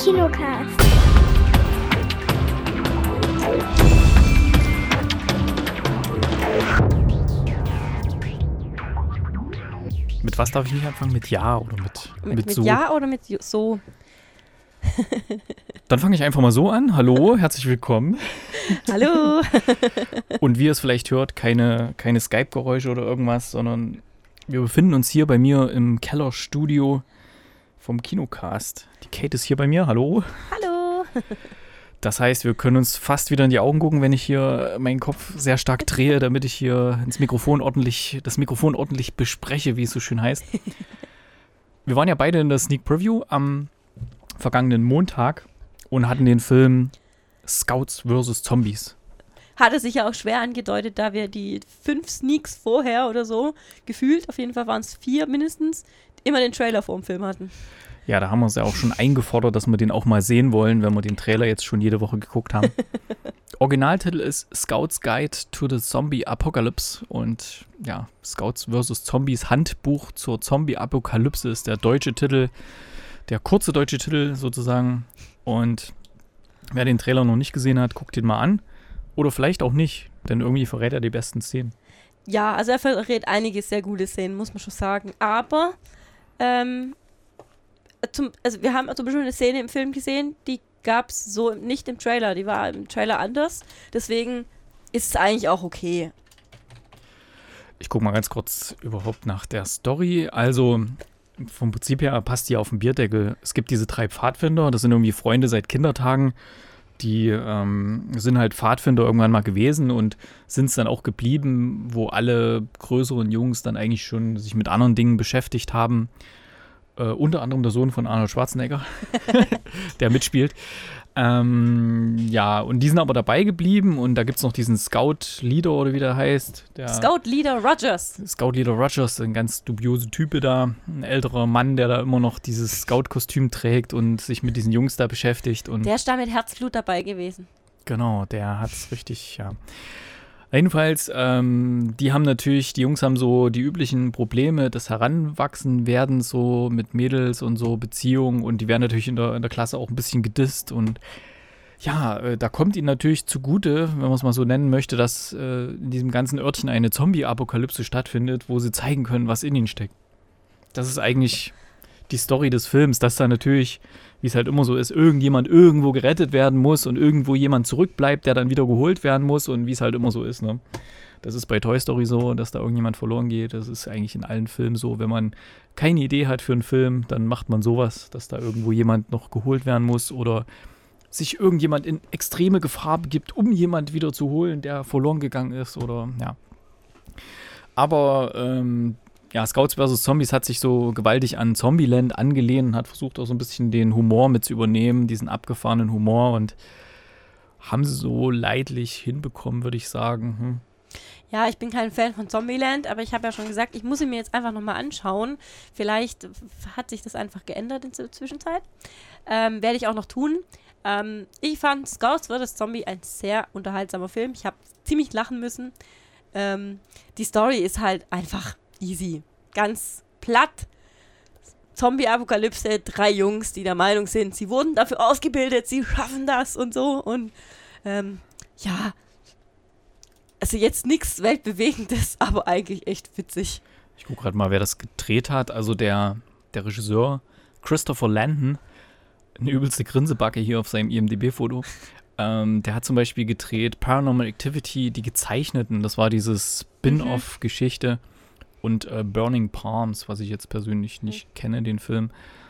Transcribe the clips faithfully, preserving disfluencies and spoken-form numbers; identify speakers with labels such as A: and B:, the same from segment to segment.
A: Kinocast.
B: Mit was darf ich nicht anfangen? Mit Ja oder mit,
C: Mit,
B: mit
C: mit
B: so?
C: Ja oder mit so?
B: Dann fange ich einfach mal so an. Hallo, herzlich willkommen.
C: Hallo.
B: Und wie ihr es vielleicht hört, keine, keine Skype-Geräusche oder irgendwas, sondern wir befinden uns hier bei mir im Kellerstudio vom Kinocast. Die Kate ist hier bei mir. Hallo.
C: Hallo.
B: Das heißt, wir können uns fast wieder in die Augen gucken, wenn ich hier meinen Kopf sehr stark drehe, damit ich hier ins Mikrofon ordentlich, das Mikrofon ordentlich bespreche, wie es so schön heißt. Wir waren ja beide in der Sneak Preview am vergangenen Montag und hatten den Film Scouts versus. Zombies.
C: Hatte sich ja auch schwer angedeutet, da wir die fünf Sneaks vorher oder so gefühlt, auf jeden Fall waren es vier mindestens, immer den Trailer vor dem Film hatten.
B: Ja, da haben wir uns ja auch schon eingefordert, dass wir den auch mal sehen wollen, wenn wir den Trailer jetzt schon jede Woche geguckt haben. Originaltitel ist Scouts Guide to the Zombie Apocalypse und ja, Scouts versus. Zombies Handbuch zur Zombie-Apokalypse ist der deutsche Titel, der kurze deutsche Titel sozusagen. Und wer den Trailer noch nicht gesehen hat, guckt ihn mal an. Oder vielleicht auch nicht, denn irgendwie verrät er die besten Szenen.
C: Ja, also er verrät einige sehr gute Szenen, muss man schon sagen. Aber, ähm, zum, also wir haben zum Beispiel eine Szene im Film gesehen, die gab es so nicht im Trailer. Die war im Trailer anders. Deswegen ist es eigentlich auch okay.
B: Ich gucke mal ganz kurz überhaupt nach der Story. Also vom Prinzip her passt die auf den Bierdeckel. Es gibt diese drei Pfadfinder, das sind irgendwie Freunde seit Kindertagen. Die ähm, sind halt Pfadfinder irgendwann mal gewesen und sind es dann auch geblieben, wo alle größeren Jungs dann eigentlich schon sich mit anderen Dingen beschäftigt haben. Äh, unter anderem der Sohn von Arnold Schwarzenegger, der mitspielt. Ähm, ja, und die sind aber dabei geblieben und da gibt es noch diesen Scout-Leader oder wie der heißt. Der
C: Scout-Leader Rogers.
B: Scout-Leader Rogers, ein ganz dubiose Type da, ein älterer Mann, der da immer noch dieses Scout-Kostüm trägt und sich mit diesen Jungs da beschäftigt. Und
C: Der ist da mit Herzblut dabei gewesen.
B: genau, der hat es richtig, ja. Jedenfalls, ähm, die haben natürlich, die Jungs haben so die üblichen Probleme des Heranwachsenwerdens, so mit Mädels und so Beziehungen und die werden natürlich in der, in der Klasse auch ein bisschen gedisst und ja, äh, da kommt ihnen natürlich zugute, wenn man es mal so nennen möchte, dass äh, in diesem ganzen Örtchen eine Zombie-Apokalypse stattfindet, wo sie zeigen können, was in ihnen steckt. Das ist eigentlich die Story des Films, dass da natürlich, wie es halt immer so ist, irgendjemand irgendwo gerettet werden muss und irgendwo jemand zurückbleibt, der dann wieder geholt werden muss und wie es halt immer so ist, ne? Das ist bei Toy Story so, dass da irgendjemand verloren geht. Das ist eigentlich in allen Filmen so. Wenn man keine Idee hat für einen Film, dann macht man sowas, dass da irgendwo jemand noch geholt werden muss oder sich irgendjemand in extreme Gefahr begibt, um jemand wieder zu holen, der verloren gegangen ist oder, ja. Aber, ähm, ja, Scouts versus. Zombies hat sich so gewaltig an Zombieland angelehnt und hat versucht auch so ein bisschen den Humor mit zu übernehmen, diesen abgefahrenen Humor und haben sie so leidlich hinbekommen, würde ich sagen. Hm.
C: Ja, ich bin kein Fan von Zombieland, aber ich habe ja schon gesagt, ich muss ihn mir jetzt einfach nochmal anschauen. Vielleicht hat sich das einfach geändert in der Zwischenzeit. Ähm, werde ich auch noch tun. Ähm, ich fand Scouts versus. Zombie ein sehr unterhaltsamer Film. Ich habe ziemlich lachen müssen. Ähm, die Story ist halt einfach easy. Ganz platt. Zombie-Apokalypse, drei Jungs, die der Meinung sind, sie wurden dafür ausgebildet, sie schaffen das und so. Und ähm, ja, also jetzt nichts Weltbewegendes, aber eigentlich echt witzig.
B: Ich gucke gerade mal, wer das gedreht hat. Also der, der Regisseur Christopher Landon, eine übelste Grinsebacke hier auf seinem I M D B-Foto. Ähm, der hat zum Beispiel gedreht Paranormal Activity, die Gezeichneten. Das war diese Spin-off-Geschichte. Und äh, Burning Palms, was ich jetzt persönlich nicht mhm. kenne, den Film.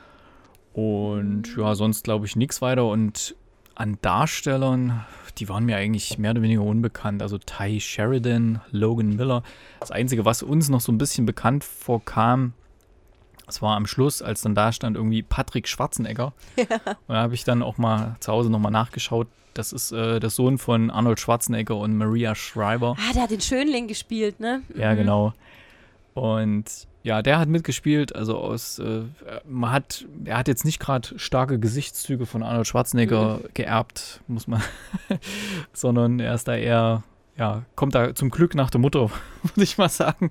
B: Und ja, sonst glaube ich nichts weiter. Und an Darstellern, die waren mir eigentlich mehr oder weniger unbekannt. Also Ty Sheridan, Logan Miller. Das Einzige, was uns noch so ein bisschen bekannt vorkam, das war am Schluss, als dann da stand irgendwie Patrick Schwarzenegger. Ja. Und da habe ich dann auch mal zu Hause nochmal nachgeschaut. Das ist äh, der Sohn von Arnold Schwarzenegger und Maria Shriver.
C: Ah, der hat den Schönling gespielt, ne?
B: Ja, mhm. genau. Und ja, der hat mitgespielt, also aus, äh, man hat, er hat jetzt nicht gerade starke Gesichtszüge von Arnold Schwarzenegger mhm. geerbt, muss man, sondern er ist da eher, ja, kommt da zum Glück nach der Mutter, würde ich mal sagen.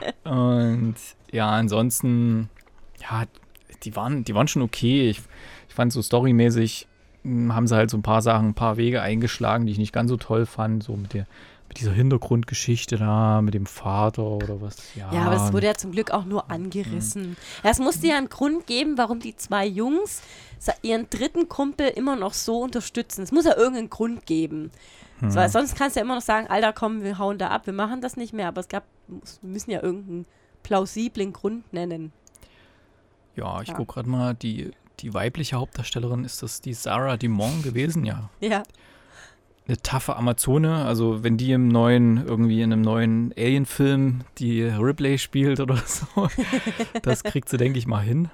B: Und ja, ansonsten, ja, die waren, die waren schon okay. Ich, Ich fand so storymäßig, mh, haben sie halt so ein paar Sachen, ein paar Wege eingeschlagen, die ich nicht ganz so toll fand. So mit der mit dieser Hintergrundgeschichte da, mit dem Vater oder was. Ja,
C: Ja, aber es wurde ja zum Glück auch nur angerissen. Ja, es musste ja einen Grund geben, warum die zwei Jungs sa- ihren dritten Kumpel immer noch so unterstützen. Es muss ja irgendeinen Grund geben. So, weil sonst kannst du ja immer noch sagen, Alter, komm, wir hauen da ab, wir machen das nicht mehr. Aber es gab, muss- wir müssen ja irgendeinen plausiblen Grund nennen.
B: ja, ich
C: Ja.
B: gucke gerade mal, die, die weibliche Hauptdarstellerin, ist das die Sarah Dumont gewesen? Ja.
C: Ja,
B: Eine taffe Amazone, also wenn die im neuen, irgendwie in einem neuen Alien-Film die Ripley spielt oder so, das kriegt sie, denke ich mal, hin.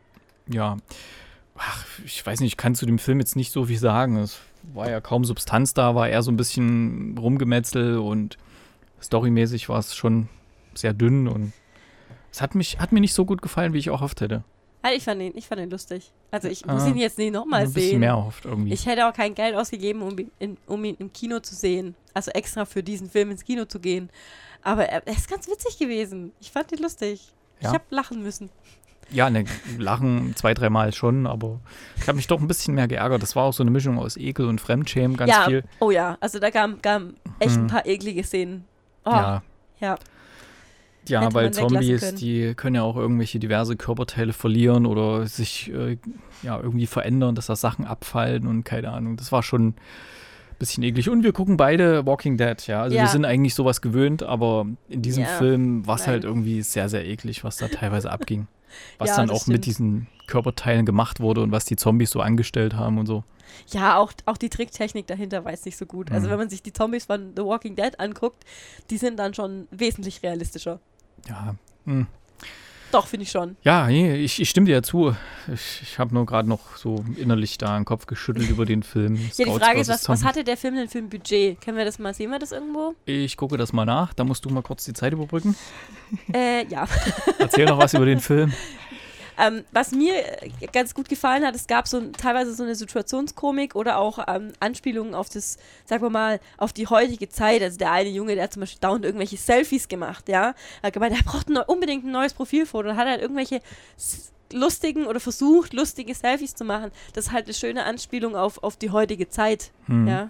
B: Ja, ach, ich weiß nicht, ich kann zu dem Film jetzt nicht so viel sagen. Es war ja kaum Substanz da, war eher so ein bisschen Rumgemetzel und storymäßig war es schon sehr dünn und es hat mich, hat mir nicht so gut gefallen, wie ich auch hofft hätte.
C: also ich fand ihn, ich fand ihn lustig. Also ich muss
B: Ah,
C: ihn jetzt nicht nochmal
B: Ein bisschen
C: sehen.
B: mehr erhofft irgendwie.
C: Ich hätte auch kein Geld ausgegeben, um ihn, in, um ihn im Kino zu sehen. Also extra für diesen Film ins Kino zu gehen. Aber er, er ist ganz witzig gewesen. Ich fand ihn lustig.
B: Ja.
C: Ich habe lachen müssen.
B: Ja, ne, lachen zwei, dreimal schon, aber ich habe mich doch ein bisschen mehr geärgert. Das war auch so eine Mischung aus Ekel und Fremdschämen, ganz
C: ja,
B: viel.
C: oh ja, also da kamen kam echt
B: Hm.
C: ein paar eklige Szenen. Oh, ja.
B: Ja,
C: Hätte
B: ja,
C: man
B: weil
C: weglassen
B: Zombies,
C: können.
B: die können ja auch irgendwelche diverse Körperteile verlieren oder sich äh, ja, irgendwie verändern, dass da Sachen abfallen und keine Ahnung. Das war schon ein bisschen eklig. Und wir gucken beide Walking Dead, ja. Also
C: Ja.
B: wir sind eigentlich sowas gewöhnt, aber in diesem
C: Ja,
B: Film war es halt
C: nein.
B: irgendwie sehr, sehr eklig, was da teilweise abging. Was
C: Ja,
B: dann
C: das
B: auch
C: stimmt.
B: mit diesen Körperteilen gemacht wurde und was die Zombies so angestellt haben und so.
C: Ja, auch, auch die Tricktechnik dahinter war jetzt nicht so gut. Also
B: Mhm.
C: wenn man sich die Zombies von The Walking Dead anguckt, die sind dann schon wesentlich realistischer.
B: Ja, hm.
C: Doch, finde ich schon.
B: Ja, nee, ich, ich stimme dir ja zu. Ich, ich habe nur gerade noch so innerlich da den Kopf geschüttelt über den Film.
C: Ja, die
B: Scouts
C: Frage ist,
B: versus
C: was, was
B: Zombies.
C: hatte der Film denn für ein Budget? Können wir das mal, sehen wir das irgendwo?
B: Ich gucke das mal nach. Da musst du mal kurz die Zeit überbrücken.
C: äh, ja.
B: Erzähl noch was über den Film.
C: Ähm, was mir äh, ganz gut gefallen hat, es gab so ein, teilweise so eine Situationskomik oder auch ähm, Anspielungen auf das, sagen wir mal, auf die heutige Zeit. Also der eine Junge, der hat zum Beispiel dauernd irgendwelche Selfies gemacht, ja. Er hat gemeint, er braucht ein neu, unbedingt ein neues Profilfoto und hat halt irgendwelche s- lustigen oder versucht, lustige Selfies zu machen. Das ist halt eine schöne Anspielung auf, auf die heutige Zeit,
B: Hm,
C: ja.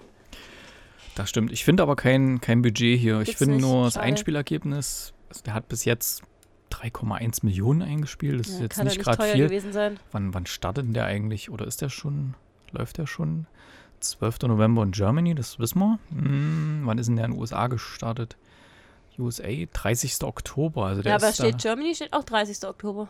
B: Das stimmt. Ich finde aber kein, kein Budget hier. Ich
C: Gibt's
B: finde
C: nicht.
B: nur das
C: Schade.
B: Einspielergebnis, also der hat bis jetzt drei Komma eins Millionen eingespielt. Das ist
C: Ja,
B: jetzt
C: kann
B: nicht
C: ja nicht
B: gerade
C: teuer
B: viel.
C: gewesen sein.
B: Wann, wann startet denn der eigentlich? Oder ist der schon, läuft der schon? zwölfter November in Germany, das wissen wir. Hm, wann ist denn der in den U S A gestartet? U S A, dreißigster Oktober. Also der
C: Ja, aber
B: ist
C: steht
B: da,
C: Germany, steht auch dreißigster Oktober.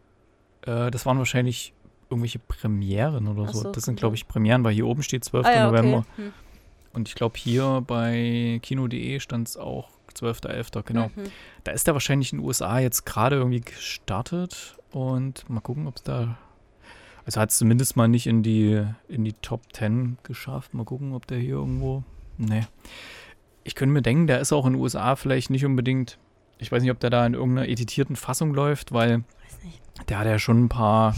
B: äh, das waren wahrscheinlich irgendwelche Premieren oder
C: Ach
B: so.
C: so,
B: Das sind,
C: ja.
B: glaube ich, Premieren, weil hier oben steht zwölfter
C: Ah ja,
B: November.
C: okay. Hm.
B: Und ich glaube, hier bei Kino punkt de stand es auch zwölfter elfter Genau.
C: Mhm.
B: Da ist der wahrscheinlich in den U S A jetzt gerade irgendwie gestartet. Und mal gucken, ob es da. Also hat es zumindest mal nicht in die, in die Top zehn geschafft. Mal gucken, ob der hier irgendwo. Nee. Ich könnte mir denken, der ist auch in den U S A vielleicht nicht unbedingt. Ich weiß nicht, ob der da in irgendeiner editierten Fassung läuft, weil
C: Weiß nicht.
B: der hat ja schon ein paar,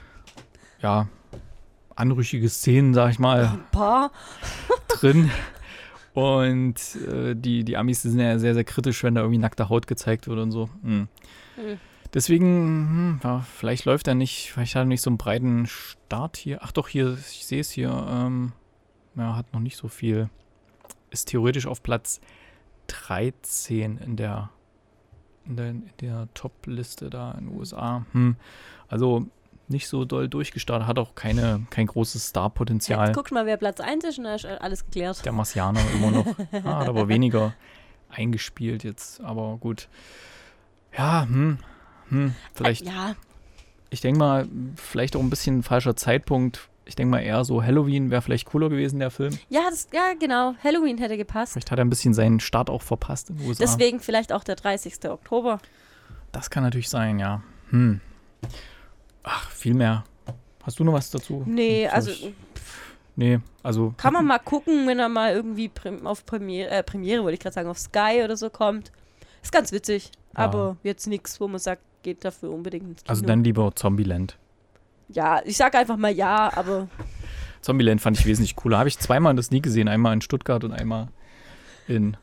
B: ja, anrüchige Szenen, sag ich mal,
C: Ein paar.
B: drin. Und äh, die, die Amis die sind ja sehr, sehr kritisch, wenn da irgendwie nackte Haut gezeigt wird und so. Hm.
C: Hm.
B: Deswegen, hm, ja, vielleicht läuft er nicht, vielleicht hat er nicht so einen breiten Start hier. Ach doch, hier, ich sehe es hier, ähm, ja, hat noch nicht so viel. Ist theoretisch auf Platz dreizehn in der, in der, in der Top-Liste da in den U S A. Hm. Also nicht so doll durchgestartet, hat auch keine, kein großes Starpotenzial.
C: Jetzt guck mal, wer Platz eins ist und da ist alles geklärt.
B: Der Marsianer immer noch. Ah, hat aber weniger eingespielt jetzt, aber gut. Ja, hm, hm, vielleicht,
C: Ja,
B: ich denke mal, vielleicht auch ein bisschen falscher Zeitpunkt. Ich denke mal eher so Halloween wäre vielleicht cooler gewesen, der Film.
C: ja, das, ja, genau. Halloween hätte gepasst.
B: Vielleicht hat er ein bisschen seinen Start auch verpasst in den U S A.
C: Deswegen vielleicht auch der dreißigster Oktober.
B: Das kann natürlich sein, ja. Hm. Ach, viel mehr. Hast du noch was dazu?
C: Nee,
B: So,
C: also
B: ich- Nee, also.
C: kann man mal gucken, wenn er mal irgendwie prim auf Premiere, äh, Premiere wollte ich gerade sagen, auf Sky oder so kommt. Ist ganz witzig,
B: Ja.
C: aber jetzt nichts, wo man sagt, geht dafür unbedingt ins Kino.
B: Also dann lieber Zombieland.
C: Ja, ich sag einfach mal ja, aber
B: Zombieland fand ich wesentlich cooler. Habe ich zweimal das nie gesehen. Einmal in Stuttgart und einmal in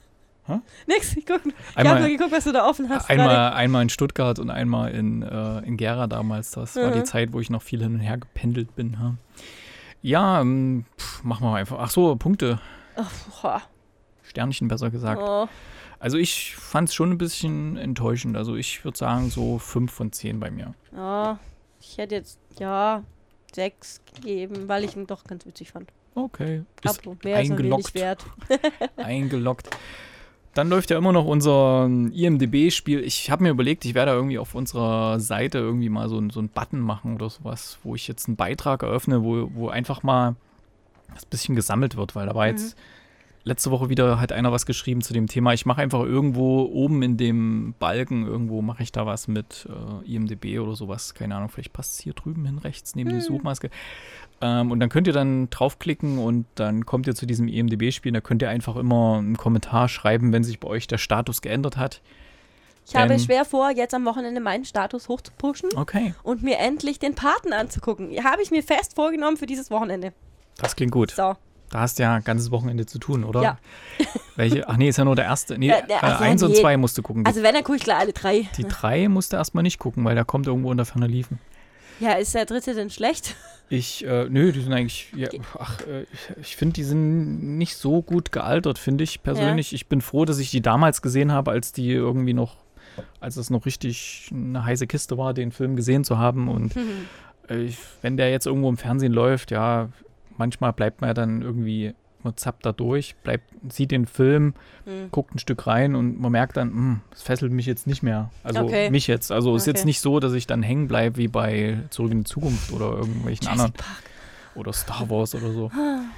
B: Hä?
C: Nix, ich, guck, ich
B: Einmal-
C: habe nur geguckt, was du da offen hast. gerade.
B: Einmal, einmal in Stuttgart und einmal in, äh, in Gera damals. Das war die
C: Mhm.
B: Zeit, wo ich noch viel hin und her gependelt bin. Ja, ja ähm, pff, machen wir einfach. Ach so, Punkte.
C: Oh, boah.
B: Sternchen besser gesagt.
C: Oh.
B: Also ich fand es schon ein bisschen enttäuschend. Also ich würde sagen so fünf von zehn bei mir.
C: Ja, ich hätte jetzt, ja, sechs gegeben, weil ich ihn doch ganz witzig fand.
B: Okay. Ist
C: Aber mehr ist er wenig
B: eingeloggt.
C: wert.
B: eingeloggt. Dann läuft ja immer noch unser I M D B-Spiel. Ich habe mir überlegt, ich werde irgendwie auf unserer Seite irgendwie mal so, ein- so einen Button machen oder sowas, wo ich jetzt einen Beitrag eröffne, wo, wo einfach mal das bisschen gesammelt wird, weil da war jetzt letzte Woche wieder, hat einer was geschrieben zu dem Thema. Ich mache einfach irgendwo oben in dem Balken, irgendwo mache ich da was mit äh, I M D B oder sowas. Keine Ahnung, vielleicht passt es hier drüben hin rechts neben die
C: Hm.
B: Suchmaske. Ähm, und dann könnt ihr dann draufklicken und dann kommt ihr zu diesem I M D B-Spiel. Da könnt ihr einfach immer einen Kommentar schreiben, wenn sich bei euch der Status geändert hat.
C: Ich habe
B: Ähm.
C: schwer vor, jetzt am Wochenende meinen Status hochzupushen
B: Okay,
C: und mir endlich den Paten anzugucken. Habe ich mir fest vorgenommen für dieses Wochenende.
B: das klingt gut.
C: So.
B: Da hast du ja ein ganzes Wochenende zu tun, oder?
C: Ja.
B: Welche? Ach nee, ist ja nur der erste. Nee,
C: Ja, der-
B: äh,
C: ach ja,
B: eins und
C: nee.
B: zwei musst du gucken. Die,
C: Also wenn, dann gucke ich gleich alle drei.
B: die drei musst du erstmal nicht gucken, weil da kommt irgendwo unter Ferner liefen.
C: Ja, ist der dritte denn schlecht?
B: Ich, äh, nö, die sind eigentlich, ja, ach, äh, ich, ich finde, die sind nicht so gut gealtert, finde ich persönlich. Ich bin froh, dass ich die damals gesehen habe, als die irgendwie noch, als es noch richtig eine heiße Kiste war, den Film gesehen zu haben. Und äh, ich, wenn der jetzt irgendwo im Fernsehen läuft, ja, manchmal bleibt man ja dann irgendwie, man zappt da durch, bleibt, sieht den Film,
C: Hm.
B: guckt ein Stück rein und man merkt dann, hm, es fesselt mich jetzt nicht mehr. Also
C: Okay.
B: mich jetzt. Also ist jetzt
C: Okay.
B: nicht so, dass ich dann hängen bleibe wie bei Zurück in die Zukunft oder irgendwelchen anderen.
C: Jurassic Park.
B: Oder Star Wars oder so.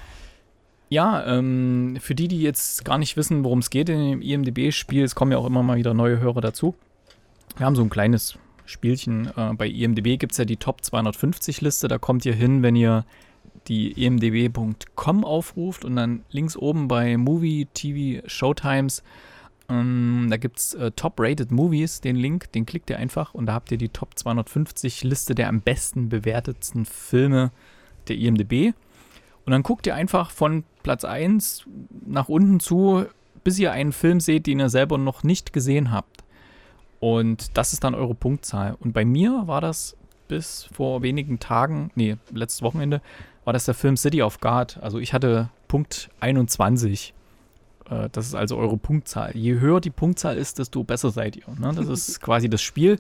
B: Ja, ähm, für die, die jetzt gar nicht wissen, worum es geht in dem I M D B-Spiel, es kommen ja auch immer mal wieder neue Hörer dazu. Wir haben so ein kleines Spielchen. Äh, bei I M D B gibt es ja die Top zweihundertfünfzig-Liste. Da kommt ihr hin, wenn ihr die i m d b punkt com aufruft und dann links oben bei Movie, T V, Showtimes, ähm, da gibt es äh, Top-Rated Movies, den Link, den klickt ihr einfach und da habt ihr die Top zweihundertfünfzig-Liste der am besten bewertetsten Filme der I M D B. Und dann guckt ihr einfach von Platz eins nach unten zu, bis ihr einen Film seht, den ihr selber noch nicht gesehen habt. Und das ist dann eure Punktzahl. Und bei mir war das bis vor wenigen Tagen, nee, letztes Wochenende, war das der Film City of God. Also ich hatte Punkt einundzwanzig. Äh, das ist also eure Punktzahl. Je höher die Punktzahl ist, desto besser seid ihr. Ne? Das ist quasi das Spiel.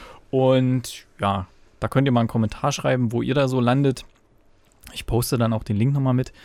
B: Und ja, da könnt ihr mal einen Kommentar schreiben, wo ihr da so landet. Ich poste dann auch den Link nochmal mit.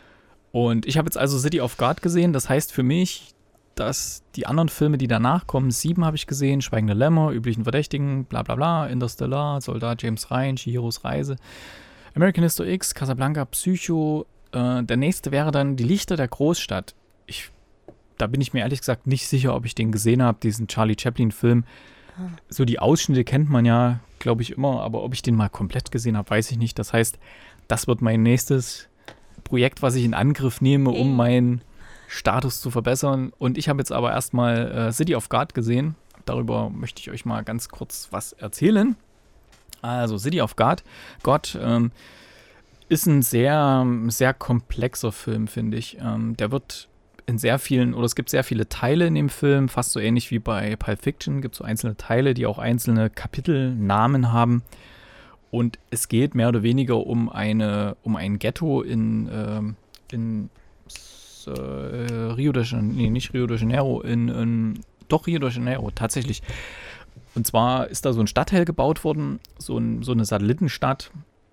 B: Und ich habe jetzt also City of God gesehen. Das heißt für mich, dass die anderen Filme, die danach kommen, Sieben habe ich gesehen, Schweigende Lämmer, Üblichen Verdächtigen, bla bla bla, Interstellar, Soldat James Ryan, Chihiros Reise, American History X, Casablanca, Psycho. Äh, der nächste wäre dann Die Lichter der Großstadt. Ich, da bin ich mir ehrlich gesagt nicht sicher, ob ich den gesehen habe, diesen Charlie Chaplin-Film. So die Ausschnitte kennt man ja, glaube ich, immer, aber ob ich den mal komplett gesehen habe, weiß ich nicht. Das heißt, das wird mein nächstes Projekt, was ich in Angriff nehme, um
C: Hey.
B: meinen Status zu verbessern. Und ich habe jetzt aber erstmal äh, City of God gesehen. Darüber möchte ich euch mal ganz kurz was erzählen. Also City of God, Gott, ähm, ist ein sehr, sehr komplexer Film, finde ich. Ähm, der wird in sehr vielen, oder es gibt sehr viele Teile in dem Film, fast so ähnlich wie bei Pulp Fiction, gibt es so einzelne Teile, die auch einzelne Kapitelnamen haben. Und es geht mehr oder weniger um eine, um ein Ghetto in, ähm, in äh, Rio de Janeiro, nee, nicht Rio de Janeiro, in, in doch Rio de Janeiro, tatsächlich. Und zwar ist da so ein Stadtteil gebaut worden, so, ein, so eine Satellitenstadt,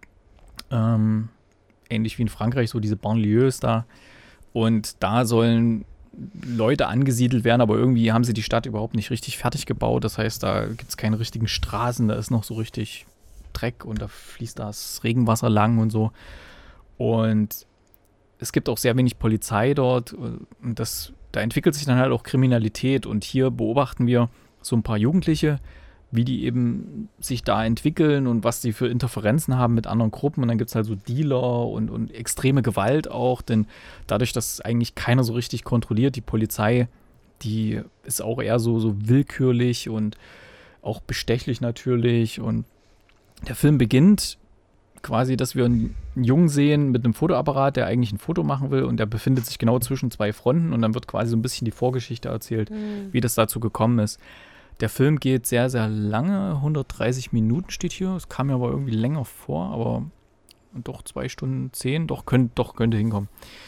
B: ähm, ähnlich wie in Frankreich, so diese Banlieues da. Und da sollen Leute angesiedelt werden, aber irgendwie haben sie die Stadt überhaupt nicht richtig fertig gebaut. Das heißt, da gibt es keine richtigen Straßen, da ist noch so richtig Dreck und da fließt das Regenwasser lang und so. Und es gibt auch sehr wenig Polizei dort. Und das, da entwickelt sich dann halt auch Kriminalität. Und hier beobachten wir so ein paar Jugendliche, wie die eben sich da entwickeln und was die für Interferenzen haben mit anderen Gruppen. Und dann gibt es halt so Dealer und, und extreme Gewalt auch, denn dadurch, dass eigentlich keiner so richtig kontrolliert, die Polizei, die ist auch eher so, so willkürlich und auch bestechlich natürlich. Und der Film beginnt quasi, dass wir einen Jungen sehen mit einem Fotoapparat, der eigentlich ein Foto machen will und der befindet sich genau zwischen zwei Fronten und dann wird quasi so ein bisschen die Vorgeschichte erzählt,
C: Mhm.
B: wie das dazu gekommen ist. Der Film geht sehr, sehr lange, hundertdreißig Minuten steht hier. Es kam mir aber irgendwie länger vor, aber doch zwei Stunden zehn, doch, könnt, doch könnte hinkommen.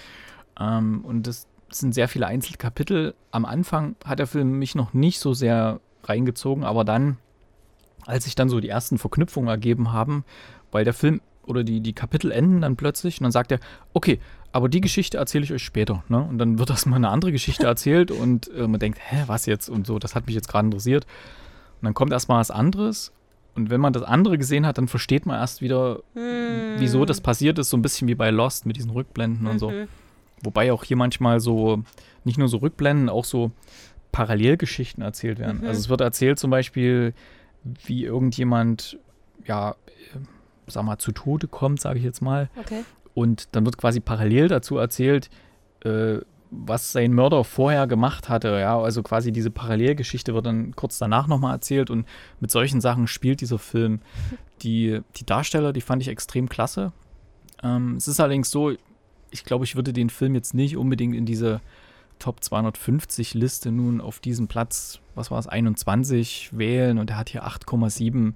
B: Ähm, und das sind sehr viele Einzelkapitel. Am Anfang hat der Film mich noch nicht so sehr reingezogen, aber dann, als sich dann so die ersten Verknüpfungen ergeben haben, weil der Film oder die, die Kapitel enden dann plötzlich und dann sagt er, okay, aber die Geschichte erzähle ich euch später. Ne? Und dann wird erstmal eine andere Geschichte erzählt und äh, man denkt, hä, was jetzt? Und so, das hat mich jetzt gerade interessiert. Und dann kommt erstmal was anderes. Und wenn man das andere gesehen hat, dann versteht man erst wieder,
C: Hm.
B: wieso das passiert ist. So ein bisschen wie bei Lost mit diesen Rückblenden und so.
C: Mhm.
B: Wobei auch hier manchmal so, nicht nur so Rückblenden, auch so Parallelgeschichten erzählt werden.
C: Mhm.
B: Also es wird erzählt zum Beispiel, wie irgendjemand, ja, äh, sag mal, zu Tode kommt, sage ich jetzt mal.
C: Okay.
B: Und dann wird quasi parallel dazu erzählt, äh, was sein Mörder vorher gemacht hatte. Ja, also quasi diese Parallelgeschichte wird dann kurz danach nochmal erzählt und mit solchen Sachen spielt dieser Film. Die, die Darsteller, die fand ich extrem klasse. Ähm, es ist allerdings so, ich glaube, ich würde den Film jetzt nicht unbedingt in diese Top zweihundertfünfzig Liste nun auf diesen Platz, was war es, einundzwanzig wählen und er hat hier acht Komma sieben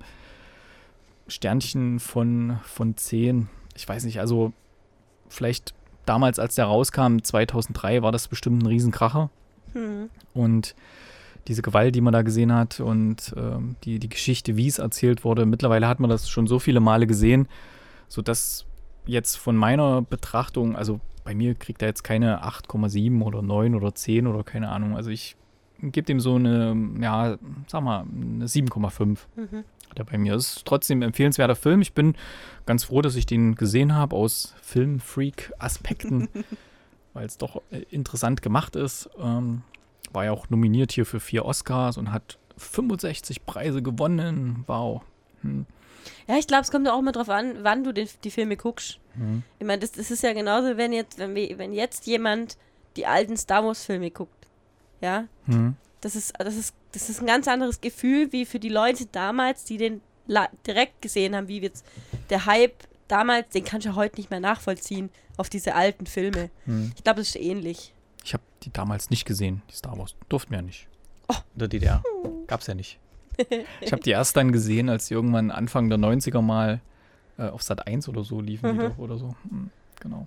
B: Sternchen von, von zehn. Ich weiß nicht, also vielleicht damals, als der rauskam, zweitausenddrei, war das bestimmt ein Riesenkracher.
C: Hm.
B: Und diese Gewalt, die man da gesehen hat und ähm, die, die Geschichte, wie es erzählt wurde, mittlerweile hat man das schon so viele Male gesehen, sodass jetzt von meiner Betrachtung, also bei mir kriegt er jetzt keine acht Komma sieben oder neun oder zehn oder keine Ahnung. Also ich gebe dem so eine, ja, sag mal, eine sieben Komma fünf.
C: Mhm.
B: Der bei mir ist trotzdem ein empfehlenswerter Film. Ich bin ganz froh, dass ich den gesehen habe aus Filmfreak-Aspekten, weil es doch äh, interessant gemacht ist. Ähm, war ja auch nominiert hier für vier Oscars und hat fünfundsechzig Preise gewonnen. Wow. Hm.
C: Ja, ich glaube, es kommt auch immer drauf an, wann du den, die Filme guckst.
B: Hm.
C: Ich meine, das, das ist ja genauso, wenn jetzt, wenn, wir, wenn jetzt jemand die alten Star Wars-Filme guckt. Ja,
B: Hm.
C: das ist, das ist, das ist ein ganz anderes Gefühl, wie für die Leute damals, die den la- direkt gesehen haben, wie jetzt der Hype damals, den kannst du ja heute nicht mehr nachvollziehen auf diese alten Filme.
B: Hm.
C: Ich glaube, das ist ähnlich.
B: Ich habe die damals nicht gesehen, die Star Wars. Durften wir ja nicht.
C: Oh.
B: In der D D R. Gab's ja nicht. Ich habe die erst dann gesehen, als sie irgendwann Anfang der neunziger mal äh, auf Sat eins oder so liefen
C: Mhm.
B: die doch oder so. Hm, genau.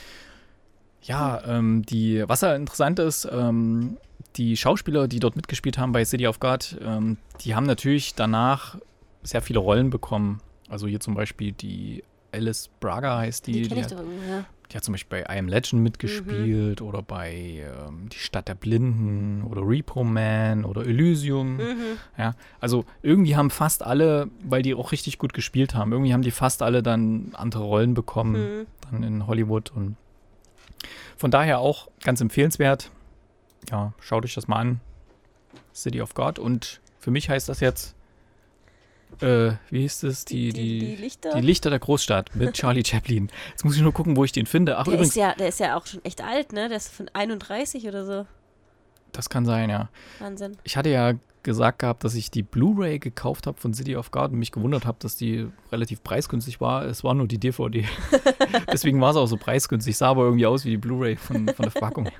B: Ja, ähm, die, was ja interessant ist, ähm, die Schauspieler, die dort mitgespielt haben bei City of God, ähm, die haben natürlich danach sehr viele Rollen bekommen. Also hier zum Beispiel die Alice Braga heißt die.
C: Die
B: Die,
C: kenne ich
B: hat,
C: doch irgendwie, ja.
B: die hat zum Beispiel bei I Am Legend mitgespielt oder bei ähm, Die Stadt der Blinden oder Repo Man oder Elysium.
C: Mhm.
B: Ja, also irgendwie haben fast alle, weil die auch richtig gut gespielt haben, irgendwie haben die fast alle dann andere Rollen bekommen,
C: Mhm.
B: dann in Hollywood und von daher auch ganz empfehlenswert. Ja, schaut euch das mal an. City of God und für mich heißt das jetzt, äh, wie hieß es? Die, die,
C: die Lichter.
B: die Lichter der Großstadt mit Charlie Chaplin. Jetzt muss ich nur gucken, wo ich den finde. Ach,
C: der,
B: übrigens,
C: ist ja, der ist ja auch schon echt alt, ne? Der ist von einunddreißig oder so.
B: das kann sein, ja.
C: Wahnsinn.
B: Ich hatte ja gesagt gehabt, dass ich die Blu-ray gekauft habe von City of God und mich gewundert habe, dass die relativ preisgünstig war. Es war nur die D V D. Deswegen war es auch so preisgünstig. Sah aber irgendwie aus wie die Blu-ray von, von der Verpackung.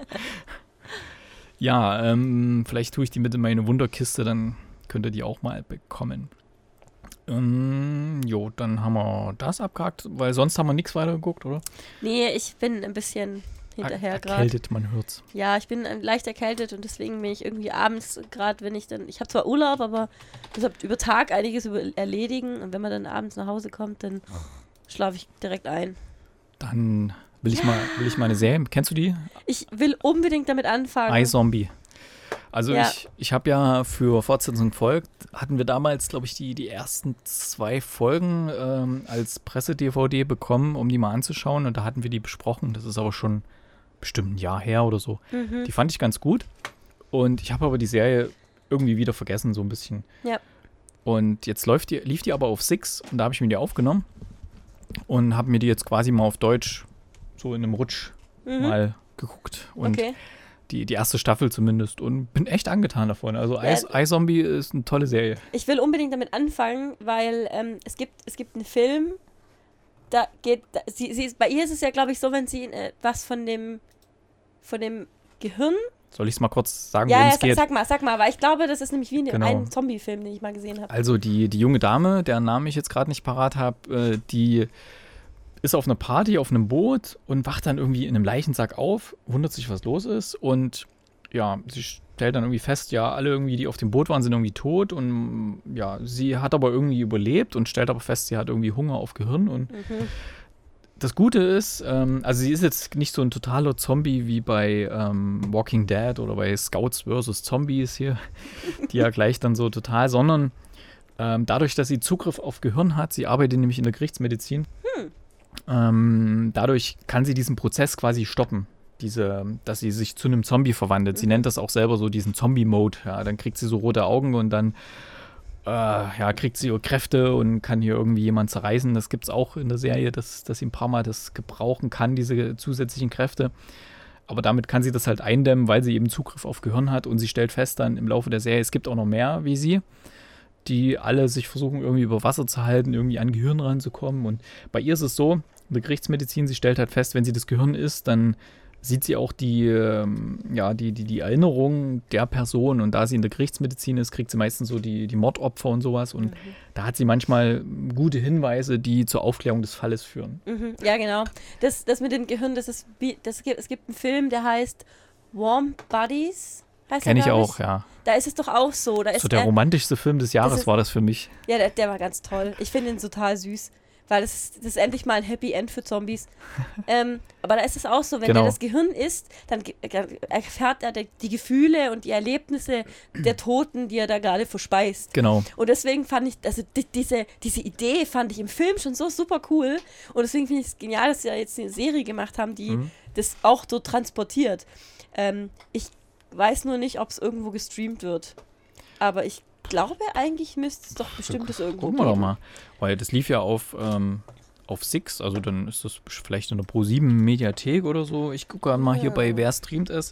B: Ja, ähm, vielleicht tue ich die mit in meine Wunderkiste, dann könnt ihr die auch mal bekommen. Ähm, jo, dann haben wir das abgehakt, weil sonst haben wir nichts weiter geguckt, oder?
C: Nee, ich bin ein bisschen hinterher
B: Er-
C: gerade.
B: Erkältet, man hört's.
C: Ja, ich bin äh, leicht erkältet und deswegen bin ich irgendwie abends gerade, wenn ich dann, ich habe zwar Urlaub, aber ich habe über Tag einiges über erledigen und wenn man dann abends nach Hause kommt, dann schlafe ich direkt ein.
B: Dann will ich mal, will ich mal eine Serie, kennst du die?
C: Ich will unbedingt damit anfangen.
B: iZombie. Also
C: Ja.
B: ich, ich habe ja für Fortsetzung folgt, hatten wir damals, glaube ich, die, die ersten zwei Folgen ähm, als Presse-D V D bekommen, um die mal anzuschauen und da hatten wir die besprochen. Das ist aber schon bestimmt ein Jahr her oder so.
C: Mhm.
B: Die fand ich ganz gut und ich habe aber die Serie irgendwie wieder vergessen, so ein bisschen.
C: Ja.
B: Und jetzt läuft die, lief die aber auf Six und da habe ich mir die aufgenommen und habe mir die jetzt quasi mal auf Deutsch so in einem Rutsch
C: Mhm.
B: mal geguckt. Und
C: Okay.
B: die, die erste Staffel zumindest und bin echt angetan davon. Also
C: Ja.
B: Ice, iZombie ist eine tolle Serie.
C: Ich will unbedingt damit anfangen, weil ähm, es gibt es gibt einen Film, da geht, da, sie, sie ist, bei ihr ist es ja, glaube ich, so, wenn sie äh, was von dem, von dem Gehirn.
B: Soll ich es mal kurz sagen,
C: Ja,
B: worum
C: ja,
B: es geht?
C: sag mal, sag mal, weil ich glaube, das ist nämlich wie in
B: Genau.
C: einem Zombie-Film, den ich mal gesehen habe.
B: Also die, die junge Dame, deren Namen ich jetzt gerade nicht parat habe, äh, die ist auf einer Party auf einem Boot und wacht dann irgendwie in einem Leichensack auf, wundert sich, was los ist und ja, sie stellt dann irgendwie fest, ja, alle irgendwie, die auf dem Boot waren, sind irgendwie tot und ja, sie hat aber irgendwie überlebt und stellt aber fest, sie hat irgendwie Hunger auf Gehirn und
C: Mhm.
B: das Gute ist, ähm, also sie ist jetzt nicht so ein totaler Zombie wie bei ähm, Walking Dead oder bei Scouts versus. Zombies hier, die ja gleich dann so total, sondern ähm, dadurch, dass sie Zugriff auf Gehirn hat, sie arbeitet nämlich in der Gerichtsmedizin,
C: Hm.
B: ähm, dadurch kann sie diesen Prozess quasi stoppen. Diese, dass sie sich zu einem Zombie verwandelt. Sie
C: Mhm.
B: nennt das auch selber so diesen Zombie-Mode. Ja, dann kriegt sie so rote Augen und dann äh, ja, kriegt sie ihre Kräfte und kann hier irgendwie jemand zerreißen. Das gibt es auch in der Serie, dass, dass sie ein paar Mal das gebrauchen kann, diese zusätzlichen Kräfte. Aber damit kann sie das halt eindämmen, weil sie eben Zugriff auf Gehirn hat und sie stellt fest dann im Laufe der Serie, es gibt auch noch mehr wie sie, die alle sich versuchen irgendwie über Wasser zu halten, irgendwie an Gehirn ranzukommen. Und bei ihr ist es so, in der Gerichtsmedizin, sie stellt halt fest, wenn sie das Gehirn isst, dann sieht sie auch die, ähm, ja, die, die, die Erinnerung der Person. Und da sie in der Gerichtsmedizin ist, kriegt sie meistens so die, die Mordopfer und sowas. Und
C: Mhm.
B: da hat sie manchmal gute Hinweise, die zur Aufklärung des Falles führen.
C: Mhm. Ja, genau. Das, das mit dem Gehirn, das ist wie, das gibt, es gibt einen Film, der heißt Warm Bodies. Heißt
B: Kenne
C: der,
B: ich
C: glaub
B: auch, ja.
C: Da ist es doch auch so. Da ist
B: So der
C: er-
B: romantischste Film des Jahres
C: das ist-
B: war das für mich.
C: Ja, der, der war ganz toll. Ich finde ihn total süß, weil das ist, das ist endlich mal ein Happy End für Zombies. ähm, aber da ist es auch so, wenn
B: Genau.
C: er das Gehirn isst, dann ge- erfährt er die, die Gefühle und die Erlebnisse der Toten, die er da gerade verspeist.
B: Genau.
C: Und deswegen fand ich, also die, diese, diese Idee fand ich im Film schon so super cool. Und deswegen finde ich es genial, dass sie ja jetzt eine Serie gemacht haben, die
B: Mhm.
C: das auch so transportiert. Ähm, ich weiß nur nicht, ob es irgendwo gestreamt wird. Aber ich glaube, eigentlich müsste es doch bestimmt das irgendwo
B: Gucken wir doch
C: geben.
B: mal. Weil das lief ja auf, ähm, auf Six, also dann ist das vielleicht in der Pro sieben Mediathek oder so. Ich gucke mal hier
C: Ja.
B: bei Wer streamt es.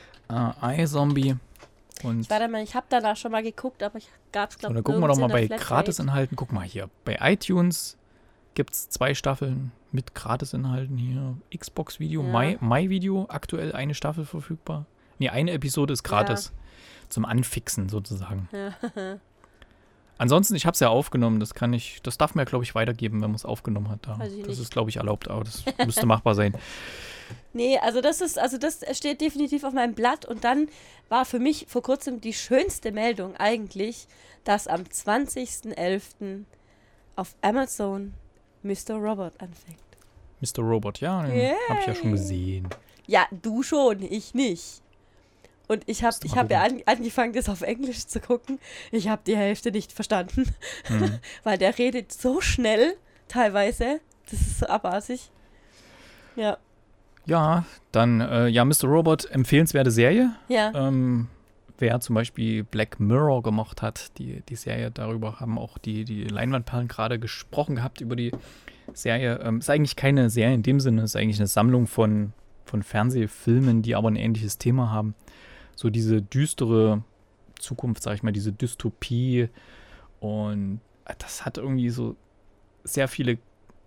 B: Äh, iZombie. Und
C: Warte mal, ich habe danach schon mal geguckt, aber ich gab es,
B: so,
C: glaube ich,
B: dann gucken wir doch mal bei Gratisinhalten. Guck mal hier. Bei iTunes gibt es zwei Staffeln mit Gratisinhalten hier. Xbox-Video,
C: Ja.
B: My, My-Video, aktuell eine Staffel verfügbar. Nee, eine Episode ist gratis. Zum Anfixen sozusagen.
C: Ja.
B: Ansonsten, ich habe es ja aufgenommen, das kann ich, das darf man ja, glaube ich, weitergeben, wenn man es aufgenommen hat. Da.
C: Weiß ich
B: Das
C: nicht.
B: ist, glaube ich, erlaubt, aber das müsste machbar sein.
C: Nee, also das ist, also das steht definitiv auf meinem Blatt. Und dann war für mich vor kurzem die schönste Meldung eigentlich, dass am zwanzigsten elften auf Amazon Mister Robot anfängt.
B: Mister Robot, ja, den habe ich ja schon
C: Yay.
B: gesehen.
C: Ja, du schon, ich nicht. Und ich habe
B: Musst du
C: ich
B: mal
C: hab ja an, angefangen, das auf Englisch zu gucken. Ich habe die Hälfte nicht verstanden,
B: Hm.
C: weil der redet so schnell teilweise. Das ist so abartig. Ja,
B: Ja, dann, äh, ja, Mister Robot, empfehlenswerte Serie.
C: ja.
B: Ähm, wer zum Beispiel Black Mirror gemacht hat, die, die Serie, darüber haben auch die, die Leinwandperlen gerade gesprochen gehabt, über die Serie. Ähm, ist eigentlich keine Serie in dem Sinne, ist eigentlich eine Sammlung von, von Fernsehfilmen, die aber ein ähnliches Thema haben. So diese düstere Zukunft, sag ich mal, diese Dystopie. Und das hat irgendwie so sehr viele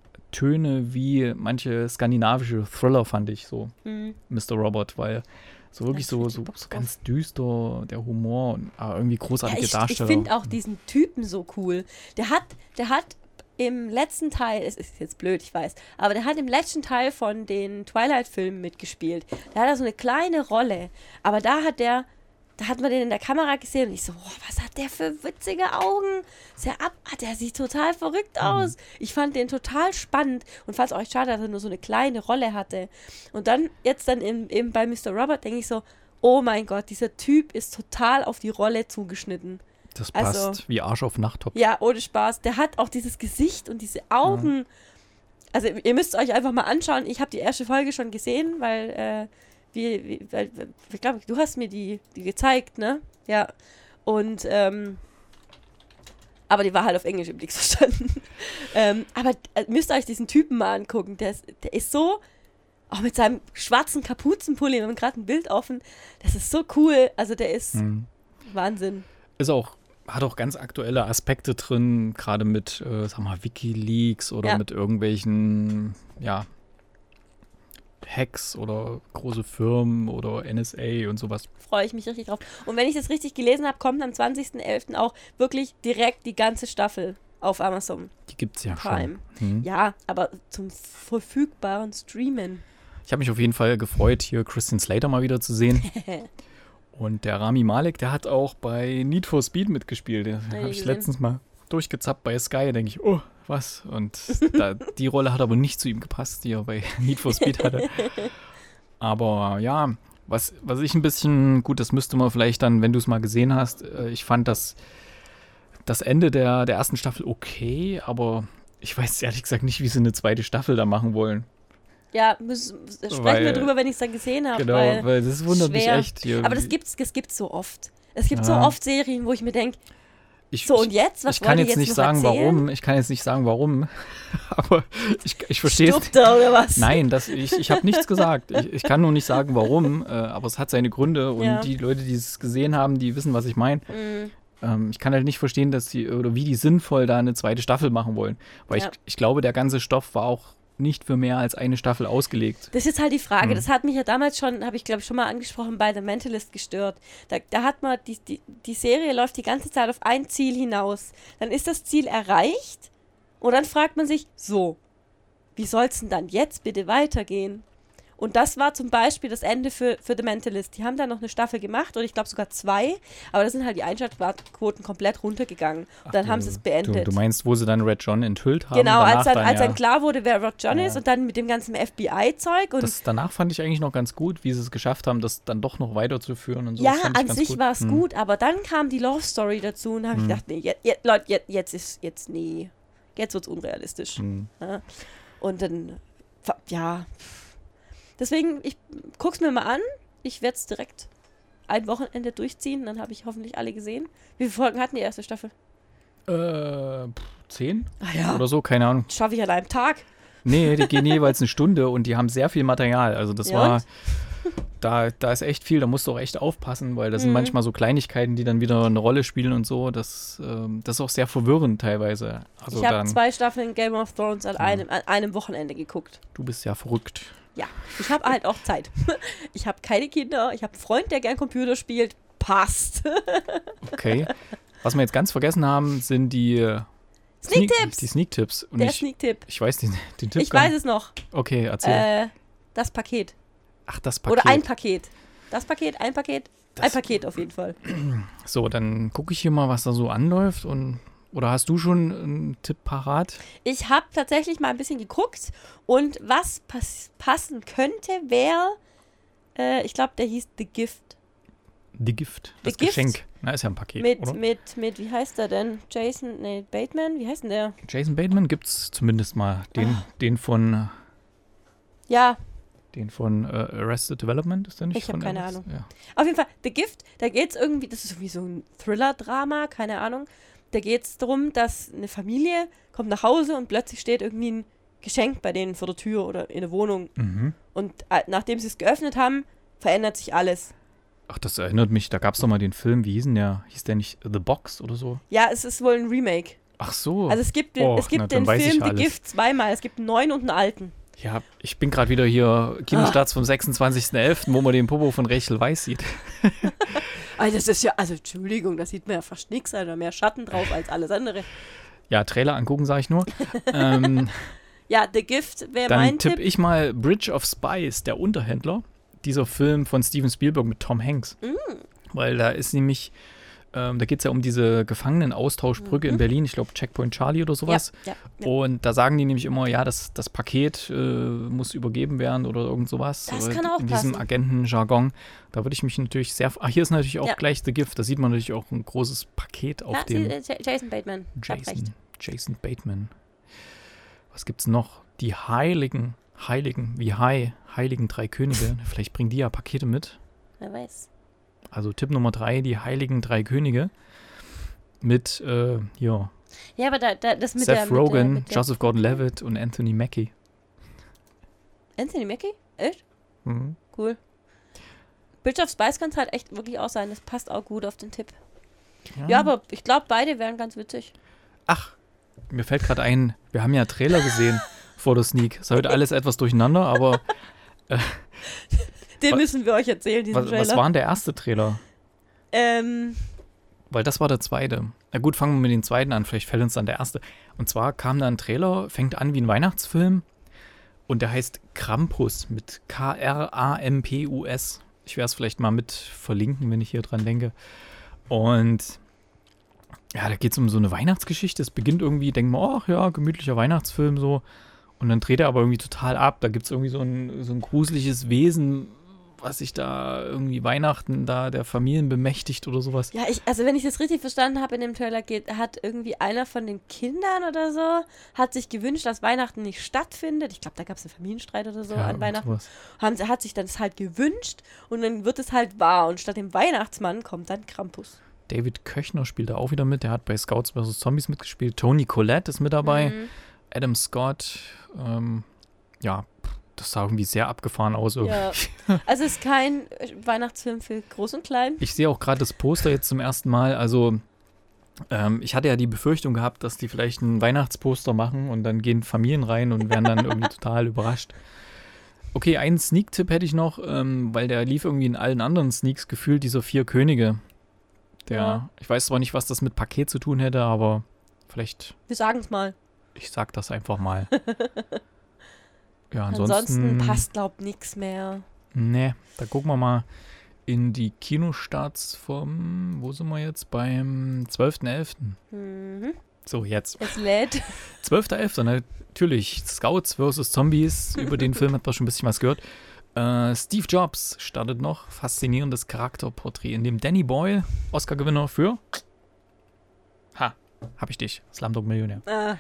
B: Töne wie manche skandinavische Thriller, fand ich so,
C: Mhm.
B: Mister Robot, weil so wirklich
C: Ja,
B: so,
C: richtig
B: so,
C: Bock
B: so
C: drauf.
B: ganz düster, der Humor und aber irgendwie
C: Ja,
B: großartige
C: ich ich
B: Darsteller.
C: finde auch diesen Typen so cool. Der hat, der hat im letzten Teil, es ist jetzt blöd, ich weiß, aber der hat im letzten Teil von den Twilight-Filmen mitgespielt. Da hat er so eine kleine Rolle, aber da hat der, da hat man den in der Kamera gesehen und ich so, boah, was hat der für witzige Augen? Sehr ab, ah, der sieht total verrückt aus. Ich fand den total spannend und fand es auch echt schade, dass er nur so eine kleine Rolle hatte. Und dann, jetzt dann im, eben bei Mister Robot, denke ich so, oh mein Gott, dieser Typ ist total auf die Rolle zugeschnitten.
B: Das passt
C: also-
B: wie Arsch auf Nachttopf.
C: Ja, ohne Spaß. Der hat auch dieses Gesicht und diese Augen. Also ihr müsst euch einfach mal anschauen. Ich habe die erste Folge schon gesehen, weil, äh, wie, wie, weil, ich glaube, du hast mir die, die gezeigt, ne? Ja. Und, ähm, aber die war halt auf Englisch, ich hab nichts verstanden. ähm, aber äh, müsst ihr euch diesen Typen mal angucken. Der ist, der ist so, auch mit seinem schwarzen Kapuzenpulli, wir haben gerade ein Bild offen, das ist so cool. Also der ist
B: Hm.
C: Wahnsinn.
B: Ist auch, hat auch ganz aktuelle Aspekte drin, gerade mit, äh, sag mal, WikiLeaks oder
C: Ja.
B: mit irgendwelchen, ja, Hacks oder große Firmen oder N S A und sowas.
C: Freue ich mich richtig drauf. Und wenn ich das richtig gelesen habe, kommt am zwanzigsten elften auch wirklich direkt die ganze Staffel auf Amazon
B: Die gibt's ja
C: Prime.
B: schon. Hm.
C: Ja, aber zum verfügbaren Streamen.
B: Ich habe mich auf jeden Fall gefreut, hier Christian Slater mal wieder zu sehen. Und der Rami Malek, der hat auch bei Need for Speed mitgespielt. Den
C: nie
B: habe ich
C: gesehen.
B: letztens mal durchgezappt bei Sky. Da denke ich, oh, was? Und da, die Rolle hat aber nicht zu ihm gepasst, die er bei Need for Speed hatte. Aber ja, was, was ich ein bisschen, gut, das müsste man vielleicht dann, wenn du es mal gesehen hast, äh, ich fand das, das Ende der, der ersten Staffel okay, aber ich weiß ehrlich gesagt nicht, wie sie eine zweite Staffel da machen wollen.
C: Ja, müssen, sprechen
B: Weil-
C: wir drüber, wenn ich es dann gesehen habe.
B: Genau,
C: weil
B: weil das wundert mich
C: schwer.
B: echt. Hier,
C: Aber das
B: wie-
C: gibt's, das gibt's so oft. Es gibt so
B: Ja.
C: oft Serien, wo ich mir denke,
B: ich,
C: so
B: ich,
C: und jetzt? Was
B: ich kann
C: wollt ihr
B: jetzt nicht
C: noch
B: sagen,
C: erzählen?
B: warum. Ich kann jetzt nicht sagen, warum. Aber ich, ich verstehe es.
C: Stirbt er oder was?
B: Nein, das, ich, ich habe nichts gesagt. Ich, ich kann nur nicht sagen, warum. Äh, aber es hat seine Gründe. Und
C: Ja.
B: die Leute, die es gesehen haben, die wissen, was ich meine.
C: Mm,
B: Ähm, ich kann halt nicht verstehen, dass die, oder wie die sinnvoll da eine zweite Staffel machen wollen. Weil
C: Ja.
B: ich, ich glaube, der ganze Stoff war auch nicht für mehr als eine Staffel ausgelegt.
C: Das ist jetzt halt die Frage.
B: Hm.
C: Das hat mich ja damals schon, habe ich glaube ich schon mal angesprochen, bei The Mentalist gestört. Da, da hat man, die, die, die Serie läuft die ganze Zeit auf ein Ziel hinaus. Dann ist das Ziel erreicht und dann fragt man sich, so, wie soll es denn dann jetzt bitte weitergehen? Und das war zum Beispiel das Ende für, für The Mentalist. Die haben da noch eine Staffel gemacht oder ich glaube sogar zwei, aber da sind halt die Einschaltquoten komplett runtergegangen. Und dann
B: Ach,
C: haben
B: du-
C: sie es beendet.
B: Du, du meinst, wo sie dann Red John enthüllt haben?
C: Genau,
B: danach
C: als dann,
B: dann,
C: als
B: ja.
C: dann klar wurde, wer Rod John
B: Ja.
C: ist und dann mit dem ganzen F B I-Zeug und
B: Das, danach fand ich eigentlich noch ganz gut, wie sie es geschafft haben, das dann doch noch weiterzuführen und so.
C: ja,
B: Das fand ich
C: an
B: ganz
C: sich
B: gut.
C: war es
B: Hm.
C: gut, aber dann kam die Love Story dazu und habe ich
B: Hm.
C: gedacht, nee, jetzt, jetzt, Leute, jetzt, jetzt ist, jetzt, nee, jetzt wird's unrealistisch.
B: Hm.
C: Ja. Und dann, ja, deswegen, ich guck's mir mal an, ich werde es direkt ein Wochenende durchziehen, dann habe ich hoffentlich alle gesehen. Wie viele Folgen hatten die erste Staffel?
B: Äh, pff, zehn
C: Ah ja,
B: oder so, keine Ahnung.
C: schaffe ich an einem Tag.
B: Nee, die gehen jeweils eine Stunde und die haben sehr viel Material. Also das
C: Ja,
B: war,
C: und?
B: da, da ist echt viel, da musst du auch echt aufpassen, weil das sind
C: Mhm.
B: manchmal so Kleinigkeiten, die dann wieder eine Rolle spielen und so. Das, ähm, das ist auch sehr verwirrend teilweise. Also
C: ich habe
B: dann,
C: zwei Staffeln Game of Thrones an einem, an einem Wochenende geguckt.
B: du bist ja verrückt.
C: Ja, ich habe halt auch Zeit. Ich habe keine Kinder, ich habe einen Freund, der gern Computer spielt. Passt.
B: Okay. Was wir jetzt ganz vergessen haben, sind die äh,
C: Sneak
B: Sneak-
C: Tips.
B: Die Sneak-Tipps. Und
C: Der
B: ich,
C: Sneak-Tipp.
B: ich weiß den, den Tipp
C: Ich
B: gar
C: weiß
B: nicht.
C: es noch.
B: Okay, erzähl.
C: Äh, das Paket.
B: Ach, das Paket.
C: Oder ein Paket. Das Paket, ein Paket,
B: Das-
C: ein Paket auf jeden Fall.
B: So, dann gucke ich hier mal, was da so anläuft. Und, oder hast du schon einen Tipp parat?
C: Ich habe tatsächlich mal ein bisschen geguckt und was pass passen könnte, wäre, äh, ich glaube, der hieß The Gift.
B: Die Gift. Das
C: The Gift?
B: Geschenk. Na, ist ja ein Paket,
C: Mit,
B: oder?
C: mit, mit, wie heißt der denn? Jason, nee, Bateman? Wie heißt denn der?
B: Jason Bateman gibt es zumindest mal. Den,
C: Ah.
B: den von,
C: Ja,
B: den von äh, Arrested Development ist der nicht?
C: Ich hab
B: von
C: keine
B: Arrest-
C: Ahnung.
B: Ja.
C: auf jeden Fall, The Gift, da geht es irgendwie, das ist irgendwie so ein Thriller-Drama, keine Ahnung. Da geht es darum, dass eine Familie kommt nach Hause und plötzlich steht irgendwie ein Geschenk bei denen vor der Tür oder in der Wohnung.
B: Mhm.
C: Und äh, nachdem sie es geöffnet haben, verändert sich alles.
B: Ach, das erinnert mich, da gab es doch mal den Film, wie hieß denn der? Hieß der nicht The Box oder so?
C: Ja, es ist wohl ein Remake.
B: Ach so.
C: Also es gibt den,
B: Och,
C: es gibt
B: na, dann
C: den
B: weiß ich
C: Film The
B: alles.
C: Gift zweimal. Es gibt einen neuen und einen alten.
B: Ja, ich bin gerade wieder hier, Kinostarts vom sechsundzwanzigsten elften, wo man den Popo von Rachel Weisz sieht.
C: Also das ist ja, also Entschuldigung, da sieht man ja fast nichts, also mehr Schatten drauf als alles andere.
B: Ja, Trailer angucken, sage ich nur. ähm,
C: Ja, The Gift wäre
B: dann
C: mein
B: tippe
C: Tipp.
B: ich mal Bridge of Spies, der Unterhändler. Dieser Film von Steven Spielberg mit Tom Hanks.
C: Mm.
B: Weil da ist nämlich, ähm, da geht es ja um diese Gefangenenaustauschbrücke
C: Mhm.
B: in Berlin, ich glaube Checkpoint Charlie oder sowas.
C: Ja, ja, ja.
B: Und da sagen die nämlich immer, ja, das, das Paket äh, muss übergeben werden oder irgend sowas.
C: Das
B: äh,
C: kann auch
B: in diesem
C: passen.
B: Agentenjargon. Da würde ich mich natürlich sehr. Ach, hier ist natürlich auch
C: Ja.
B: gleich The Gift. Da sieht man natürlich auch ein großes Paket auf
C: Ja,
B: dem
C: sie, äh, Jason Bateman. Hat recht.
B: Jason, Jason Bateman. Was gibt's noch? Die Heiligen, Heiligen, wie High, Heiligen drei Könige. Vielleicht bringen die ja Pakete mit.
C: Wer weiß.
B: Also Tipp Nummer drei, die Heiligen drei Könige. Mit, äh, ja,
C: Ja, aber da, da, das mit
B: Seth
C: der, mit der,
B: Rogen,
C: mit der
B: Joseph Gordon-Levitt und Anthony Mackie.
C: Anthony Mackie? Echt?
B: Mhm.
C: Cool. Bridge of Spies kann es halt echt wirklich auch sein. Das passt auch gut auf den Tipp. Ja, aber ich glaube, beide wären ganz witzig.
B: Ach, mir fällt gerade ein, wir haben ja Trailer gesehen vor der Sneak. Ist heute alles etwas durcheinander, aber äh,
C: Den
B: wa-
C: müssen wir euch erzählen, diesen
B: was,
C: Trailer.
B: was war denn der erste Trailer?
C: Ähm,
B: Weil das war der zweite. Na gut, fangen wir mit dem zweiten an, vielleicht fällt uns dann der erste. Und zwar kam da ein Trailer, fängt an wie ein Weihnachtsfilm und der heißt Krampus mit K R A M P U S. Ich werde es vielleicht mal mit verlinken, wenn ich hier dran denke. Und ja, da geht es um so eine Weihnachtsgeschichte. Es beginnt irgendwie, denkt man, ach ja, gemütlicher Weihnachtsfilm so. Und dann dreht er aber irgendwie total ab. Da gibt es irgendwie so ein, so ein gruseliges Wesen, was sich da irgendwie Weihnachten da der Familien bemächtigt oder sowas.
C: ja, ich, also wenn ich das richtig verstanden habe, in dem Trailer geht, hat irgendwie einer von den Kindern oder so, hat sich gewünscht, dass Weihnachten nicht stattfindet. Ich glaube, da gab es einen Familienstreit oder so
B: Ja,
C: an
B: irgend
C: Weihnachten.
B: sowas.
C: Haben, sie- hat sich das halt gewünscht und dann wird es halt wahr. Und statt dem Weihnachtsmann kommt dann Krampus.
B: David Köchner spielt da auch wieder mit. Der hat bei Scouts versus. Zombies mitgespielt. Toni Collette ist mit dabei.
C: Mhm.
B: Adam Scott. Ähm, ja, das sah irgendwie sehr abgefahren aus. Irgendwie.
C: Ja. Also es ist kein äh, Weihnachtsfilm für Groß und Klein.
B: Ich sehe auch gerade das Poster jetzt zum ersten Mal. Also, ähm, ich hatte ja die Befürchtung gehabt, dass die vielleicht ein Weihnachtsposter machen und dann gehen Familien rein und werden dann irgendwie total überrascht. Okay, einen Sneak-Tipp hätte ich noch, ähm, weil der lief irgendwie in allen anderen Sneaks gefühlt, dieser Vier Könige. Der,
C: Ja.
B: ich weiß zwar nicht, was das mit Paket zu tun hätte, aber vielleicht,
C: Wir sagen es mal.
B: ich sag das einfach mal. Ja,
C: Ansonsten,
B: ansonsten,
C: passt, glaub, nichts mehr.
B: Nee, da gucken wir mal in die Kinostarts vom, wo sind wir jetzt? Beim zwölften elften
C: Mhm.
B: So, jetzt.
C: Es lädt.
B: zwölfter elfter natürlich. Scouts versus. Zombies. Über den Film hat man schon ein bisschen was gehört. Äh, Steve Jobs startet noch. Faszinierendes Charakterporträt, in dem Danny Boyle, Oscar-Gewinner für Ha, hab ich dich. Slumdog Millionär.
C: Ah,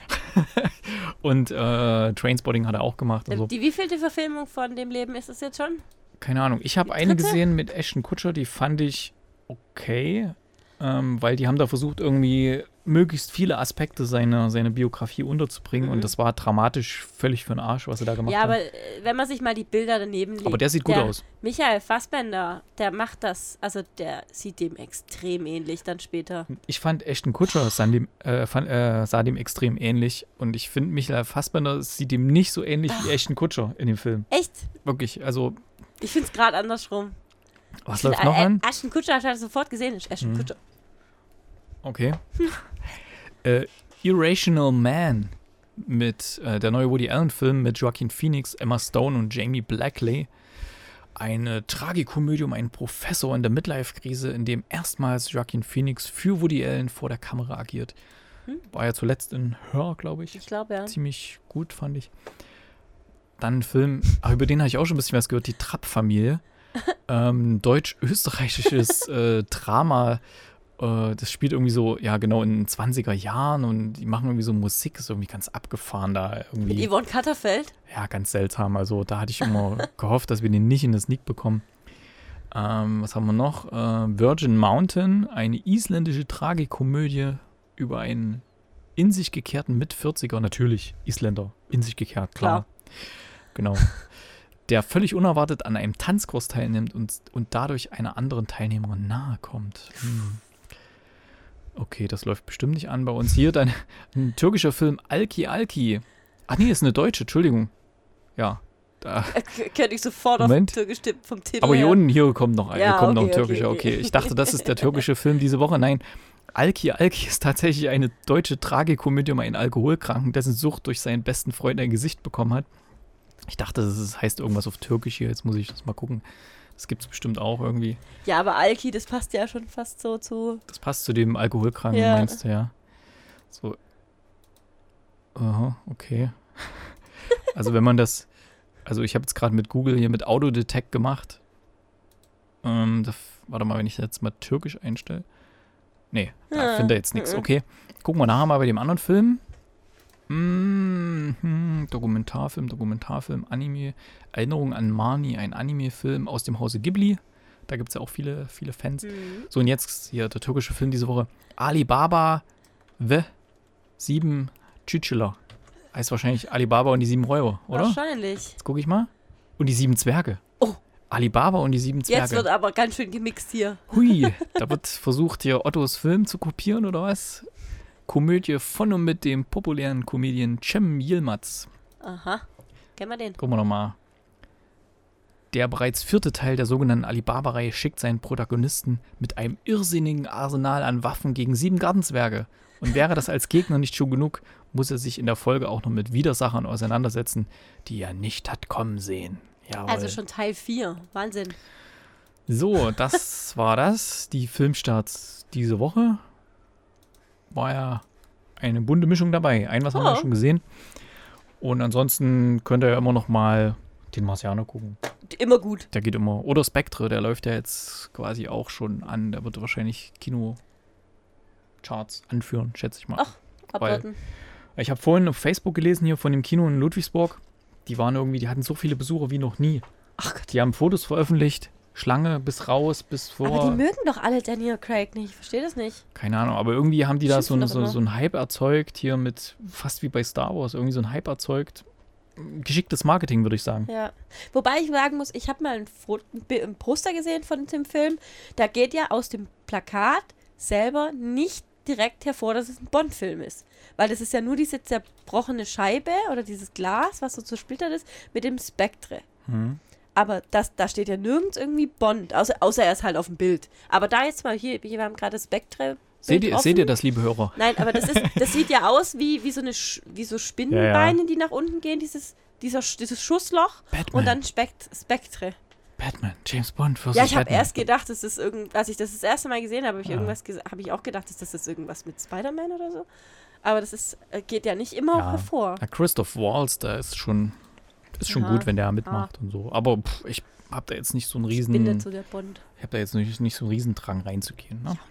B: Und äh, Trainspotting hat er auch gemacht. Also,
C: die wievielte Verfilmung von dem Leben ist es jetzt schon?
B: keine Ahnung. Ich habe
C: Die
B: eine
C: dritte?
B: gesehen mit Ashton Kutcher, die fand ich okay. Ähm, weil die haben da versucht, irgendwie möglichst viele Aspekte seiner, seiner Biografie unterzubringen.
C: Mhm.
B: Und das war dramatisch völlig für den Arsch, was sie da gemacht
C: Ja,
B: haben.
C: aber äh, wenn man sich mal die Bilder daneben legt.
B: Aber der sieht gut
C: der
B: aus.
C: Michael Fassbender, der macht das, also der sieht dem extrem ähnlich dann später.
B: Ich fand Ashton Kutcher sah dem, äh, fand, äh, sah dem extrem ähnlich. Und ich finde, Michael Fassbender sieht dem nicht so ähnlich wie Ashton Kutcher in dem Film.
C: Echt?
B: Wirklich, also,
C: Ich finde es gerade andersrum.
B: was
C: Ich
B: läuft
C: find,
B: noch
C: äh,
B: an?
C: Ashton Kutcher hat er sofort gesehen. Ist Ashton
B: Mhm.
C: Kutcher.
B: Okay. äh, Irrational Man mit äh, der neue Woody Allen-Film mit Joaquin Phoenix, Emma Stone und Jamie Blackley. Eine Tragikomödie um einen Professor in der Midlife-Krise, in dem erstmals Joaquin Phoenix für Woody Allen vor der Kamera agiert.
C: Hm.
B: War ja zuletzt in Her, glaube ich.
C: Ich glaube, ja.
B: Ziemlich gut, fand ich. Dann ein Film, ach, über den habe ich auch schon ein bisschen was gehört, die Trapp-Familie. ähm, deutsch-österreichisches äh, Drama. Äh, das spielt irgendwie so, ja genau, in den zwanziger Jahren und die machen irgendwie so Musik, ist irgendwie ganz abgefahren da.
C: Mit
B: Irgendwie,
C: Yvonne Katterfeld.
B: ja, ganz seltsam. Also da hatte ich immer gehofft, dass wir den nicht in das Sneak bekommen. Ähm, was haben wir noch? Äh, Virgin Mountain, eine isländische Tragikomödie über einen in sich gekehrten Mit-vierziger, natürlich Isländer, in sich gekehrt, klar.
C: Klar.
B: Genau. Der völlig unerwartet an einem Tanzkurs teilnimmt und, und dadurch einer anderen Teilnehmerin nahe kommt. Hm. Okay, das läuft bestimmt nicht an bei uns. Hier dann ein türkischer Film, Alki Alki. Ach nee, ist eine deutsche, Entschuldigung. Ja. Da.
C: Äh, Könnte ich sofort
B: Moment.
C: auf Türkisch tippen vom Titel
B: Aber hier
C: her.
B: unten, hier kommt noch ein,
C: Ja,
B: hier kommt noch ein
C: okay, okay,
B: türkischer. Okay,
C: okay.
B: ich dachte, das ist der türkische Film diese Woche. Nein, Alki Alki ist tatsächlich eine deutsche Tragikomödie um einen Alkoholkranken, dessen Sucht durch seinen besten Freund ein Gesicht bekommen hat. Ich dachte, das ist, heißt irgendwas auf Türkisch hier. Jetzt muss ich das mal gucken. Das gibt es bestimmt auch irgendwie.
C: Ja, aber Alki, das passt ja schon fast so zu.
B: Das passt zu dem Alkoholkranken,
C: Ja.
B: meinst du, ja? So. Aha, okay. Also wenn man das, also ich habe jetzt gerade mit Google hier mit Autodetect gemacht. Ähm, das, warte mal, wenn ich jetzt mal Türkisch einstelle. Nee, da
C: Ah,
B: finde ich jetzt nichts.
C: mhm.
B: Okay, gucken wir nachher mal bei dem anderen Film. Mhm, Dokumentarfilm, Dokumentarfilm, Anime. Erinnerung an Marnie, ein Anime-Film aus dem Hause Ghibli. Da gibt es ja auch viele, viele Fans.
C: Mhm.
B: So, und jetzt hier der türkische Film diese Woche. Alibaba ve sieben Çiçekler. Heißt wahrscheinlich Alibaba und die sieben Räuber, oder?
C: Wahrscheinlich.
B: Jetzt gucke ich mal. Und die sieben Zwerge.
C: Oh.
B: Alibaba und die sieben Zwerge.
C: Jetzt wird aber ganz schön gemixt hier.
B: Hui, da wird versucht, hier Ottos Film zu kopieren, oder was? Komödie von und mit dem populären Comedian Cem Yilmaz.
C: Aha, kennen wir den?
B: Gucken wir nochmal. Der bereits vierte Teil der sogenannten Alibaba-Reihe schickt seinen Protagonisten mit einem irrsinnigen Arsenal an Waffen gegen sieben Gartenzwerge. Und wäre das als Gegner nicht schon genug, muss er sich in der Folge auch noch mit Widersachern auseinandersetzen, die er nicht hat kommen sehen. Jawohl.
C: Also schon Teil vier. Wahnsinn.
B: So, das war das. Die Filmstarts diese Woche. War ja eine bunte Mischung dabei. Ein was haben wir
C: Oh.
B: schon gesehen. Und ansonsten könnt ihr ja immer noch mal den Marcianer gucken.
C: Immer gut.
B: Der geht immer. Oder Spectre, der läuft ja jetzt quasi auch schon an. Der wird wahrscheinlich Kinocharts anführen, schätze ich mal.
C: Ach, abwarten.
B: Ich habe vorhin auf Facebook gelesen hier von dem Kino in Ludwigsburg. Die waren irgendwie, die hatten so viele Besucher wie noch nie.
C: Ach Gott.
B: Die haben Fotos veröffentlicht. Schlange bis raus, bis vor.
C: Aber die mögen doch alle Daniel Craig nicht. Ich verstehe das nicht.
B: Keine Ahnung, aber irgendwie haben die da so,
C: Schimpfen
B: ein-
C: doch
B: so,
C: immer.
B: so einen Hype erzeugt, hier mit, fast wie bei Star Wars, irgendwie so ein Hype erzeugt. Geschicktes Marketing, würde ich sagen.
C: Ja. Wobei ich sagen muss, ich habe mal ein, Fo- ein Bi- ein Poster gesehen von dem Film. Da geht ja aus dem Plakat selber nicht direkt hervor, dass es ein Bond-Film ist. Weil das ist ja nur diese zerbrochene Scheibe oder dieses Glas, was so zersplittert ist, mit dem Spectre.
B: Hm.
C: Aber das, da steht ja nirgends irgendwie Bond, außer, außer er ist halt auf dem Bild. Aber da jetzt mal hier, wir haben gerade Spectre.
B: Seht ihr, seht ihr das, liebe Hörer?
C: Nein, aber das, ist, das sieht ja aus wie, wie so eine Sch- wie so Spinnenbeine, die nach unten gehen, dieses, dieser, Sch- dieses Schussloch
B: Batman.
C: und dann Spekt, Spectre.
B: Batman, James Bond versus
C: Ja, ich habe
B: Batman.
C: erst gedacht, dass das irgend, als ich das das erste Mal gesehen habe, habe ich
B: Ja.
C: irgendwas ges- habe ich auch gedacht, dass das ist irgendwas mit Spider-Man oder so. Aber das ist, äh, geht ja nicht immer
B: Ja.
C: hervor.
B: Ja, Christoph Waltz, da ist schon, ist schon
C: Ja.
B: gut, wenn der mitmacht und so. Aber pff, ich habe da jetzt nicht so einen riesen,
C: Bindet zu der Bond.
B: ich habe da jetzt nicht, nicht so einen Riesendrang reinzugehen. Ne?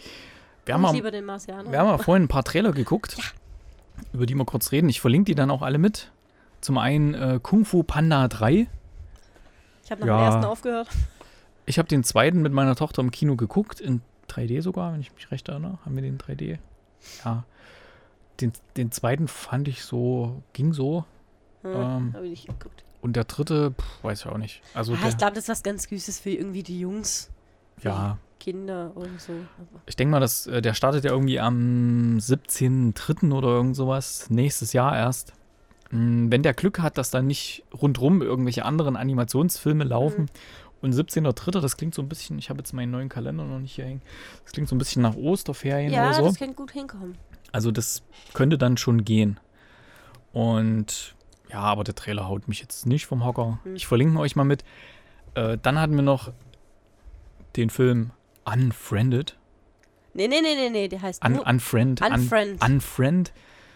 B: Wir,
C: Ich
B: haben
C: lieber
B: mal,
C: den Marcianer.
B: wir haben mal vorhin ein paar Trailer geguckt, über die wir kurz reden. Ich verlinke die dann auch alle mit. Zum einen äh, Kung Fu Panda drei.
C: Ich habe nach
B: Ja.
C: dem ersten aufgehört.
B: Ich habe den zweiten mit meiner Tochter im Kino geguckt, in drei D sogar, wenn ich mich recht erinnere. Haben wir den drei D? Ja. Den, den zweiten fand ich so, ging so.
C: Hm,
B: Ähm,
C: habe ich nicht geguckt.
B: Und der dritte, pff, weiß ich auch nicht. Also
C: Ah,
B: der,
C: ich glaube, das ist was ganz Süßes für irgendwie die Jungs. Für
B: ja,
C: die Kinder und so. Aber
B: ich denke mal, dass, äh, der startet ja irgendwie am siebzehnten dritten oder irgend sowas, nächstes Jahr erst. Mm, Wenn der Glück hat, dass da nicht rundrum irgendwelche anderen Animationsfilme laufen.
C: Mhm.
B: Und siebzehnter dritter, das klingt so ein bisschen, ich habe jetzt meinen neuen Kalender noch nicht hier hängen, das klingt so ein bisschen nach Osterferien
C: ja,
B: oder so.
C: das könnte gut hinkommen.
B: Also das könnte dann schon gehen. Und ja, aber der Trailer haut mich jetzt nicht vom Hocker.
C: Hm.
B: Ich verlinke ihn euch mal mit. Äh, dann hatten wir noch den Film Unfriended.
C: Nee, nee, nee, nee, nee, der heißt
B: Un
C: nur
B: Unfriend. Un
C: Unfriend.
B: Unfriend.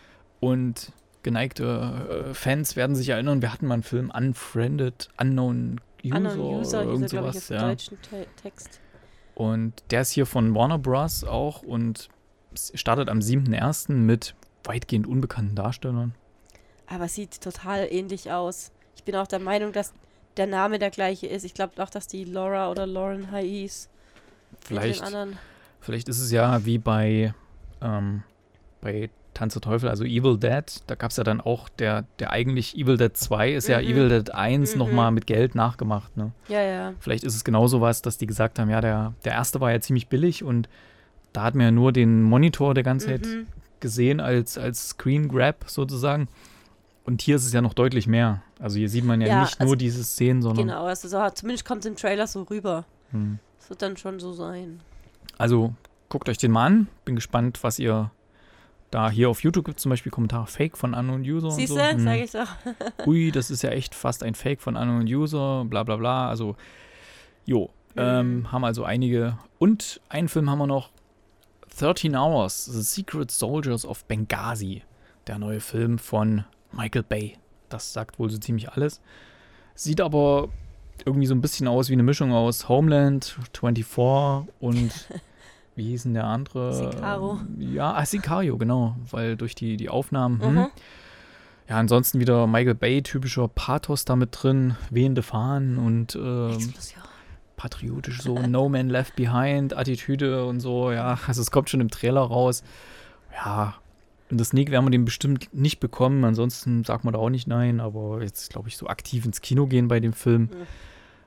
B: Und geneigte äh, Fans werden sich erinnern, wir hatten mal einen Film Unfriended, Unknown User,
C: Unknown User,
B: oder
C: hieß
B: irgend
C: er, glaube ich,
B: sowas.
C: auf
B: Ja.
C: deutschen Te Text.
B: Und der ist hier von Warner Bros. Auch und s- startet am siebten ersten mit weitgehend unbekannten Darstellern.
C: Aber sieht total ähnlich aus. Ich bin auch der Meinung, dass der Name der gleiche ist. Ich glaube auch, dass die Laura oder Lauren hieß.
B: Vielleicht,
C: Mit dem anderen.
B: vielleicht ist es ja wie bei, ähm, bei Tanz der Teufel, also Evil Dead. Da gab es ja dann auch, der, der eigentlich Evil Dead zwei ist ja
C: Mhm.
B: Evil Dead eins
C: Mhm.
B: nochmal mit Geld nachgemacht. Ne?
C: Ja, ja.
B: Vielleicht ist es genau sowas, dass die gesagt haben, ja, der, der erste war ja ziemlich billig und da hat man ja nur den Monitor der ganze Zeit
C: Mhm.
B: gesehen als, als Screen Grab sozusagen. Und hier ist es ja noch deutlich mehr. Also hier sieht man ja,
C: Ja,
B: nicht
C: also
B: nur diese Szenen, sondern
C: Genau, also so, zumindest kommt es im Trailer so rüber.
B: hm.
C: Das wird dann schon so sein.
B: Also guckt euch den mal an. Bin gespannt, was ihr da hier auf YouTube gibt, zum Beispiel Kommentare Fake von Unknown User
C: Siehst
B: und
C: du,
B: so. Hm.
C: sag ich doch.
B: Ui, das ist ja echt fast ein Fake von Unknown User, bla bla bla. Also, jo, ähm,
C: Mhm.
B: haben also einige. Und einen Film haben wir noch, thirteen Hours, The Secret Soldiers of Benghazi. Der neue Film von Michael Bay. Das sagt wohl so ziemlich alles. Sieht aber irgendwie so ein bisschen aus wie eine Mischung aus Homeland, vierundzwanzig und wie hieß denn der andere?
C: Sicario.
B: Ja, ah, Sicario, genau, weil durch die, die Aufnahmen. Hm.
C: Mhm.
B: Ja, ansonsten wieder Michael Bay, typischer Pathos da mit drin, wehende Fahnen und ähm,
C: Explosion.
B: patriotisch so, No Man Left Behind, Attitüde und so, ja, also es kommt schon im Trailer raus. Ja, und das Sneak werden wir den bestimmt nicht bekommen, ansonsten sagt man da auch nicht nein, aber jetzt glaube ich so aktiv ins Kino gehen bei dem Film,
C: Mhm.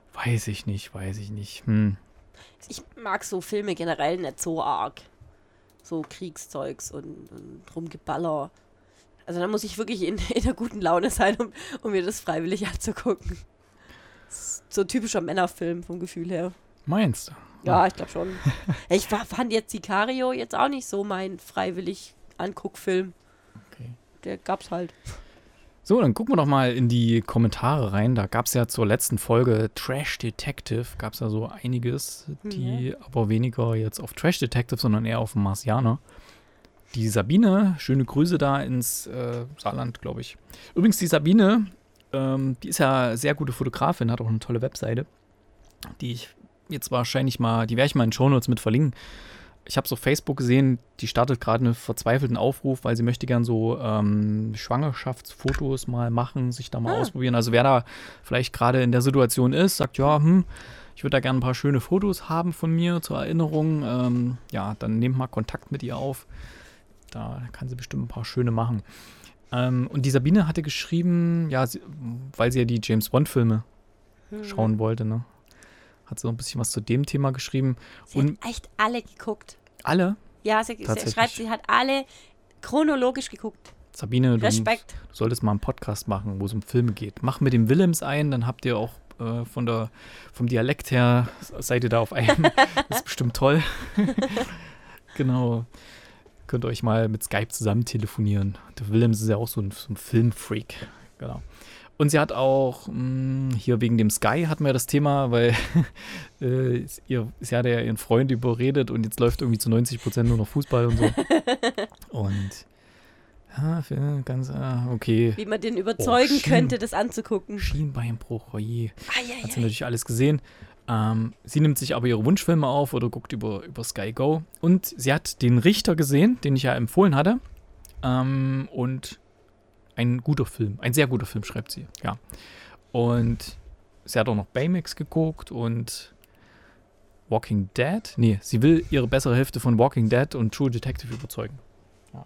B: Weiß ich nicht, weiß ich nicht. Hm.
C: Ich mag so Filme generell nicht so arg. So Kriegszeugs und, und Rumgeballer. Also da muss ich wirklich in, in einer guten Laune sein, um, um mir das freiwillig anzugucken. Das ist so ein typischer Männerfilm vom Gefühl her.
B: Meinst du?
C: Ja, ich glaube schon. Ich war, fand jetzt Sicario jetzt auch nicht so mein freiwillig Anguckfilm.
B: Okay.
C: Der gab's halt.
B: So, dann gucken wir doch mal in die Kommentare rein. Da gab es ja zur letzten Folge Trash Detective, gab es ja so einiges, die mhm. aber weniger jetzt auf Trash Detective, sondern eher auf Marsianer. Die Sabine, schöne Grüße da ins äh, Saarland, glaube ich. Übrigens, die Sabine, ähm, die ist ja sehr gute Fotografin, hat auch eine tolle Webseite, die ich jetzt wahrscheinlich mal, die werde ich mal in den Shownotes mit verlinken. Ich habe so auf Facebook gesehen, die startet gerade einen verzweifelten Aufruf, weil sie möchte gern so ähm, Schwangerschaftsfotos mal machen, sich da mal ah. ausprobieren. Also wer da vielleicht gerade in der Situation ist, sagt, ja, hm, ich würde da gerne ein paar schöne Fotos haben von mir zur Erinnerung. Ähm, ja, dann nehmt mal Kontakt mit ihr auf. Da kann sie bestimmt ein paar schöne machen. Ähm, und die Sabine hatte geschrieben, ja, sie, weil sie ja die James-Bond-Filme hm. schauen wollte, ne? Hat sie noch ein bisschen was zu dem Thema geschrieben.
C: Sie
B: und
C: hat echt alle geguckt.
B: Alle?
C: Ja, sie, sie schreibt, sie hat alle chronologisch geguckt.
B: Sabine, du,
C: Respekt.
B: du solltest mal einen Podcast machen, wo es um Filme geht. Mach mit dem Willems ein, dann habt ihr auch äh, von der, vom Dialekt her, seid ihr da auf einem. Das ist bestimmt toll. Genau. Könnt ihr euch mal mit Skype zusammen telefonieren. Der Willems ist ja auch so ein, so ein Filmfreak. Genau. Und sie hat auch, mh, hier wegen dem Sky hatten wir das Thema, weil äh, ihr, sie hat ja ihren Freund überredet und jetzt läuft irgendwie zu neunzig Prozent nur noch Fußball und so. Und ja, für ganz, ah, okay.
C: Wie man den überzeugen oh, Schien, könnte, das anzugucken.
B: Schienbeinbruch, oje.
C: Ah, ja,
B: hat
C: ja.
B: sie natürlich alles gesehen. Ähm, sie nimmt sich aber ihre Wunschfilme auf oder guckt über, über Sky Go. Und sie hat den Richter gesehen, den ich ja empfohlen hatte. Ähm, und ein guter Film, ein sehr guter Film, schreibt sie, ja. Und sie hat auch noch Baymax geguckt und Walking Dead. Nee, sie will ihre bessere Hälfte von Walking Dead und True Detective überzeugen. Ja.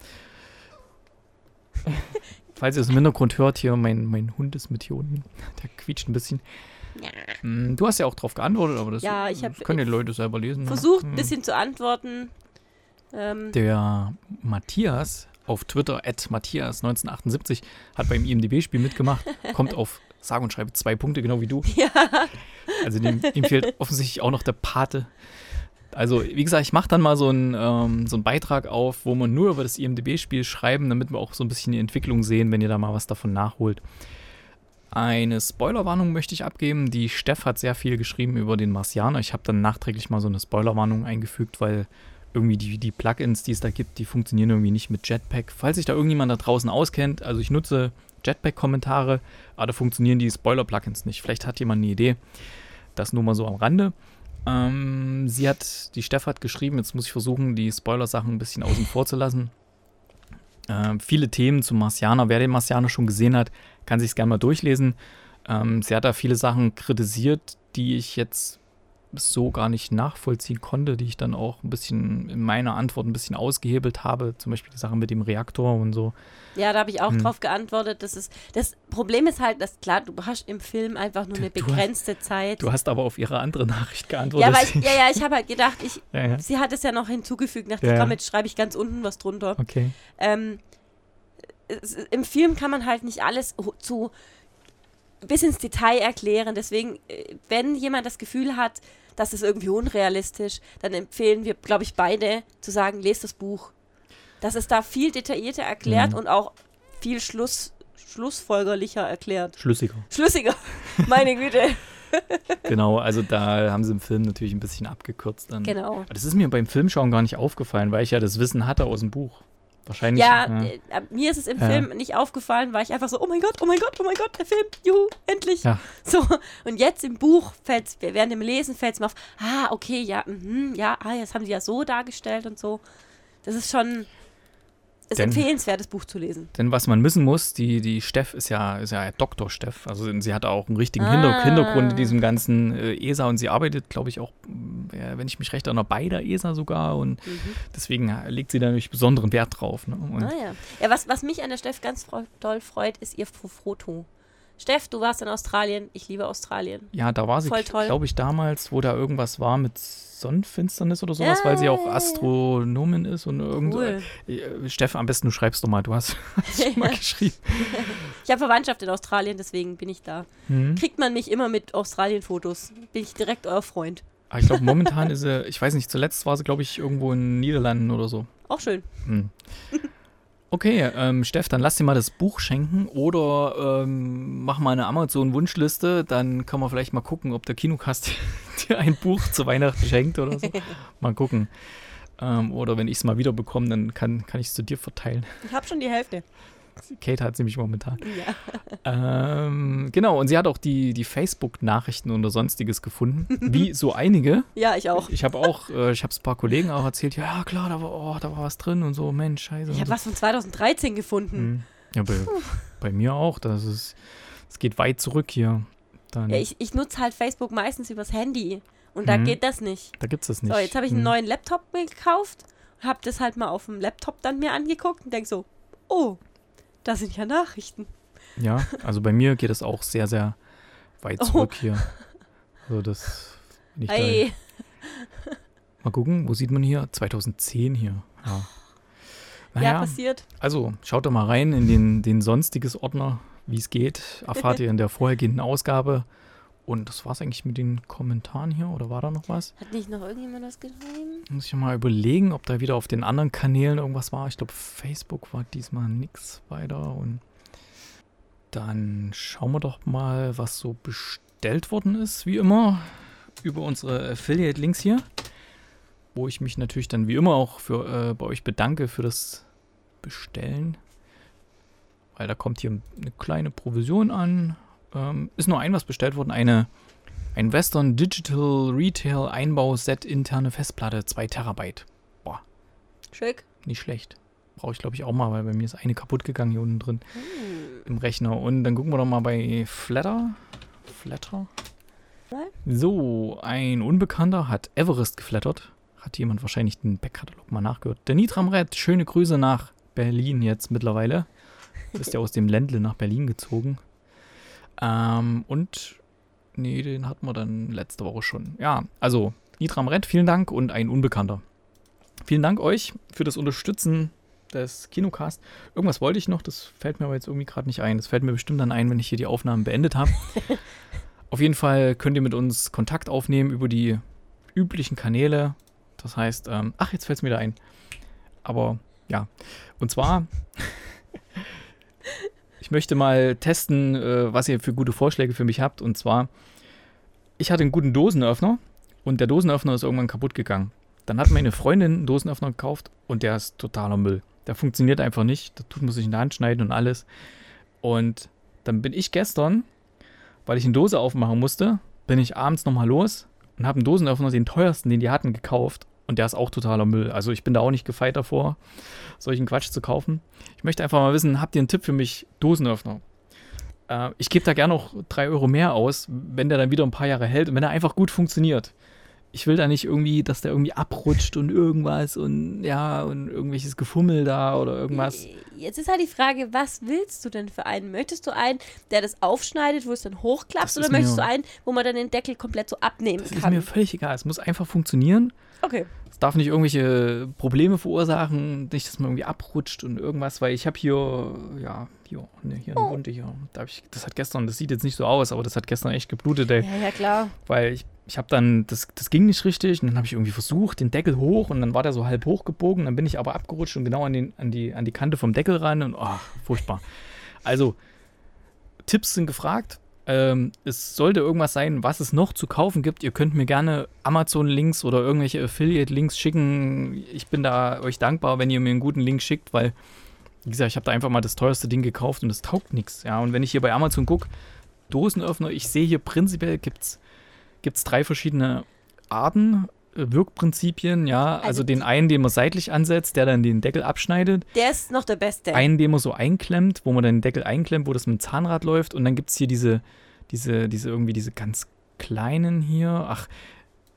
B: Falls ihr es im Hintergrund hört, hier, mein, mein Hund ist mit hier unten. Der quietscht ein bisschen. Ja. Du hast ja auch drauf geantwortet, aber das,
C: ja, ich hab,
B: das können die Leute selber lesen.
C: Versucht ein
B: ne?
C: bisschen zu antworten. Ähm.
B: Der Matthias auf Twitter, at Matthias neunzehnhundertachtundsiebzig, hat beim I M D B-Spiel mitgemacht, kommt auf sage und schreibe zwei Punkte, genau wie du.
C: Ja.
B: Also dem, ihm fehlt offensichtlich auch noch der Pate. Also wie gesagt, ich mache dann mal so einen, ähm, so einen Beitrag auf, wo man nur über das I M D B-Spiel schreiben, damit wir auch so ein bisschen die Entwicklung sehen, wenn ihr da mal was davon nachholt. Eine Spoilerwarnung möchte ich abgeben. Die Steff hat sehr viel geschrieben über den Marsianer. Ich habe dann nachträglich mal so eine Spoilerwarnung eingefügt, weil irgendwie die, die Plugins, die es da gibt, die funktionieren irgendwie nicht mit Jetpack. Falls sich da irgendjemand da draußen auskennt, also ich nutze Jetpack-Kommentare, aber da funktionieren die Spoiler-Plugins nicht. Vielleicht hat jemand eine Idee. Das nur mal so am Rande. Ähm, sie hat, die Steff hat geschrieben, jetzt muss ich versuchen, die Spoiler-Sachen ein bisschen außen vor zu lassen. Ähm, viele Themen zum Marsianer. Wer den Marsianer schon gesehen hat, kann sich es gerne mal durchlesen. Ähm, sie hat da viele Sachen kritisiert, die ich jetzt so gar nicht nachvollziehen konnte, die ich dann auch ein bisschen in meiner Antwort ein bisschen ausgehebelt habe, zum Beispiel die Sache mit dem Reaktor und so.
C: Ja, da habe ich auch
B: hm.
C: drauf geantwortet. Das, ist, das Problem ist halt, dass klar, du hast im Film einfach nur eine begrenzte
B: du hast,
C: Zeit.
B: Du hast aber auf ihre andere Nachricht geantwortet.
C: Ja, aber ich, ja, ja, ich habe halt gedacht, ich,
B: ja, ja.
C: sie hat es ja noch hinzugefügt, nach
B: ja,
C: Programm, jetzt schreibe ich ganz unten was drunter.
B: Okay.
C: Ähm, es, im Film kann man halt nicht alles zu bis ins Detail erklären, deswegen, wenn jemand das Gefühl hat, das ist irgendwie unrealistisch, dann empfehlen wir, glaube ich, beide zu sagen, lest das Buch. Das ist da viel detaillierter erklärt mhm. und auch viel Schluss, schlussfolgerlicher erklärt.
B: Schlüssiger.
C: Schlüssiger, meine Güte.
B: Genau, also da haben sie im Film natürlich ein bisschen abgekürzt. Dann.
C: Genau.
B: Das ist mir beim Filmschauen gar nicht aufgefallen, weil ich ja das Wissen hatte aus dem Buch. Wahrscheinlich.
C: Ja,
B: ja.
C: Äh, mir ist es im
B: ja.
C: Film nicht aufgefallen, weil ich einfach so, oh mein Gott, oh mein Gott, oh mein Gott, der Film, juhu, endlich.
B: Ja.
C: So, und jetzt im Buch fällt es, während dem Lesen fällt es mir auf, ah, okay, ja, mh, ja, ah, jetzt haben sie ja so dargestellt und so. Das ist schon, ist
B: denn,
C: empfehlenswert, das Buch zu lesen.
B: Denn was man wissen muss, die, die Steff ist ja, ist ja Doktor Steff, also sie hat auch einen richtigen
C: ah.
B: Hinter- Hintergrund in diesem ganzen äh, E S A und sie arbeitet, glaube ich, auch, äh, wenn ich mich recht erinnere, bei der E S A sogar und mhm. deswegen legt sie da natürlich besonderen Wert drauf. Ne? Und
C: ah ja, ja was, was mich an der Steff ganz doll freut, ist ihr Foto. Steff, du warst in Australien. Ich liebe Australien.
B: Ja, da war sie,
C: Voll toll.
B: glaube ich, damals, wo da irgendwas war mit Sonnenfinsternis oder sowas, weil sie auch Astronomin ist und irgend
C: Cool.
B: äh, Steff, am besten du schreibst doch mal, du hast, hast schon mal geschrieben.
C: Ich habe Verwandtschaft in Australien, deswegen bin ich da.
B: Hm.
C: Kriegt man mich immer mit Australien-Fotos. Bin ich direkt euer Freund.
B: Aber ich glaube, momentan ist sie, ich weiß nicht, zuletzt war sie, glaube ich, irgendwo in den Niederlanden oder so.
C: Auch schön.
B: Hm. Okay, ähm, Steff, dann lass dir mal das Buch schenken oder ähm, mach mal eine Amazon-Wunschliste, dann kann man vielleicht mal gucken, ob der Kinocast dir ein Buch zu Weihnachten schenkt oder so. Mal gucken. Ähm, oder wenn ich es mal wieder bekomme, dann kann, kann ich es zu dir verteilen.
C: Ich habe schon die Hälfte.
B: Kate hat sie nämlich momentan.
C: Ja.
B: Ähm, genau, und sie hat auch die, die Facebook-Nachrichten oder Sonstiges gefunden, wie so einige.
C: Ja, ich auch.
B: Ich habe auch, äh, ich habe es ein paar Kollegen auch erzählt, ja klar, da war, oh, da war was drin und so, Mensch, scheiße.
C: Ich
B: und
C: habe
B: so.
C: was von zweitausenddreizehn gefunden.
B: Hm. Ja, bei, bei mir auch. Das ist, es geht weit zurück hier. Dann,
C: Ja, ich, ich nutze halt Facebook meistens übers Handy. Und da
B: Mhm.
C: geht das nicht.
B: da gibt es das nicht.
C: So, jetzt habe ich einen
B: Hm.
C: neuen Laptop mir gekauft. Habe das halt mal auf dem Laptop dann mir angeguckt und denke so, oh, da sind ja Nachrichten.
B: Ja, also bei mir geht es auch sehr, sehr weit
C: Oh.
B: zurück hier. Also das, wenn ich
C: Hey.
B: da, mal gucken, wo sieht man hier? zweitausendzehn hier. Ja.
C: Ja,
B: Naja,
C: passiert.
B: also schaut doch mal rein in den, den sonstiges Ordner, wie es geht. Erfahrt ihr in der vorhergehenden Ausgabe. Und das war's eigentlich mit den Kommentaren hier, oder war da noch was?
C: Hat nicht noch irgendjemand was geschrieben?
B: Muss ich mal überlegen, ob da wieder auf den anderen Kanälen irgendwas war. Ich glaube, Facebook war diesmal nix weiter. Und dann schauen wir doch mal, was so bestellt worden ist, wie immer, über unsere Affiliate-Links hier. Wo ich mich natürlich dann wie immer auch für, äh, bei euch bedanke für das Bestellen. Weil da kommt hier eine kleine Provision an. Ähm, ist nur ein was bestellt worden, eine ein Western Digital Retail Einbauset interne Festplatte, zwei Terabyte. Boah,
C: Schick.
B: nicht schlecht. Brauche ich glaube ich auch mal, weil bei mir ist eine kaputt gegangen hier unten drin
C: Hm.
B: im Rechner. Und dann gucken wir doch mal bei Flatter. Flatter.
C: Mal.
B: So, ein Unbekannter hat Everest geflattert. Hat jemand wahrscheinlich den Backkatalog mal nachgehört. Der Nitram Red, schöne Grüße nach Berlin jetzt mittlerweile. Ist ja aus dem Ländle nach Berlin gezogen. Ähm, und, nee, den hatten wir dann letzte Woche schon. Ja, also, Nitram Red, vielen Dank und ein Unbekannter. Vielen Dank euch für das Unterstützen des Kinocast. Irgendwas wollte ich noch, das fällt mir aber jetzt irgendwie gerade nicht ein. Das fällt mir bestimmt dann ein, wenn ich hier die Aufnahmen beendet habe. Auf jeden Fall könnt ihr mit uns Kontakt aufnehmen über die üblichen Kanäle. Das heißt, ähm, ach, jetzt fällt es mir wieder ein. Aber, ja. Und zwar... Ich möchte mal testen, äh, was ihr für gute Vorschläge für mich habt. Und zwar, ich hatte einen guten Dosenöffner und der Dosenöffner ist irgendwann kaputt gegangen. Dann hat meine Freundin einen Dosenöffner gekauft und der ist totaler Müll. Der funktioniert einfach nicht. Da tut man sich in der Hand schneiden und alles. Und dann bin ich gestern, weil ich eine Dose aufmachen musste, bin ich abends nochmal los und habe einen Dosenöffner, den teuersten, den die hatten, gekauft. Und der ist auch totaler Müll. Also ich bin da auch nicht gefeit davor, solchen Quatsch zu kaufen. Ich möchte einfach mal wissen, habt ihr einen Tipp für mich? Dosenöffner. Äh, ich gebe da gerne noch drei Euro mehr aus, wenn der dann wieder ein paar Jahre hält und wenn er einfach gut funktioniert. Ich will da nicht irgendwie, dass der irgendwie abrutscht und irgendwas und ja, und irgendwelches Gefummel da oder irgendwas.
C: Jetzt ist halt die Frage, was willst du denn für einen? Möchtest du einen, der das aufschneidet, wo es dann hochklappt,
B: Das
C: oder
B: ist
C: möchtest
B: mir-
C: du einen, wo man dann den Deckel komplett so abnehmen
B: Das ist
C: kann?
B: mir völlig egal. Es muss einfach funktionieren.
C: Okay.
B: Es darf nicht irgendwelche Probleme verursachen, nicht, dass man irgendwie abrutscht und irgendwas, weil ich habe hier, ja, hier, ne, hier eine Wunde hier. Da hab ich, das hat gestern, das sieht jetzt nicht so aus, aber das hat gestern echt geblutet, ey.
C: Ja, ja, klar.
B: Weil ich, ich habe dann, das, das ging nicht richtig und dann habe ich irgendwie versucht, den Deckel hoch und dann war der so halb hochgebogen, dann bin ich aber abgerutscht und genau an, den, an, die, an die Kante vom Deckel ran und oh, furchtbar. Also, Tipps sind gefragt. Ähm, es sollte irgendwas sein, was es noch zu kaufen gibt. Ihr könnt mir gerne Amazon-Links oder irgendwelche Affiliate-Links schicken. Ich bin da euch dankbar, wenn ihr mir einen guten Link schickt, weil, wie gesagt, ich habe da einfach mal das teuerste Ding gekauft und es taugt nichts. Ja, und wenn ich hier bei Amazon gucke, Dosenöffner, ich sehe hier prinzipiell gibt's gibt's drei verschiedene Arten, äh, Wirkprinzipien, ja. Also,
C: Also
B: den
C: die-
B: einen, den man seitlich ansetzt, der dann den Deckel abschneidet.
C: Der ist noch der Beste.
B: Einen, den man so einklemmt, wo man dann den Deckel einklemmt, wo das mit dem Zahnrad läuft. Und dann gibt es hier diese, diese, diese irgendwie diese ganz kleinen hier. Ach,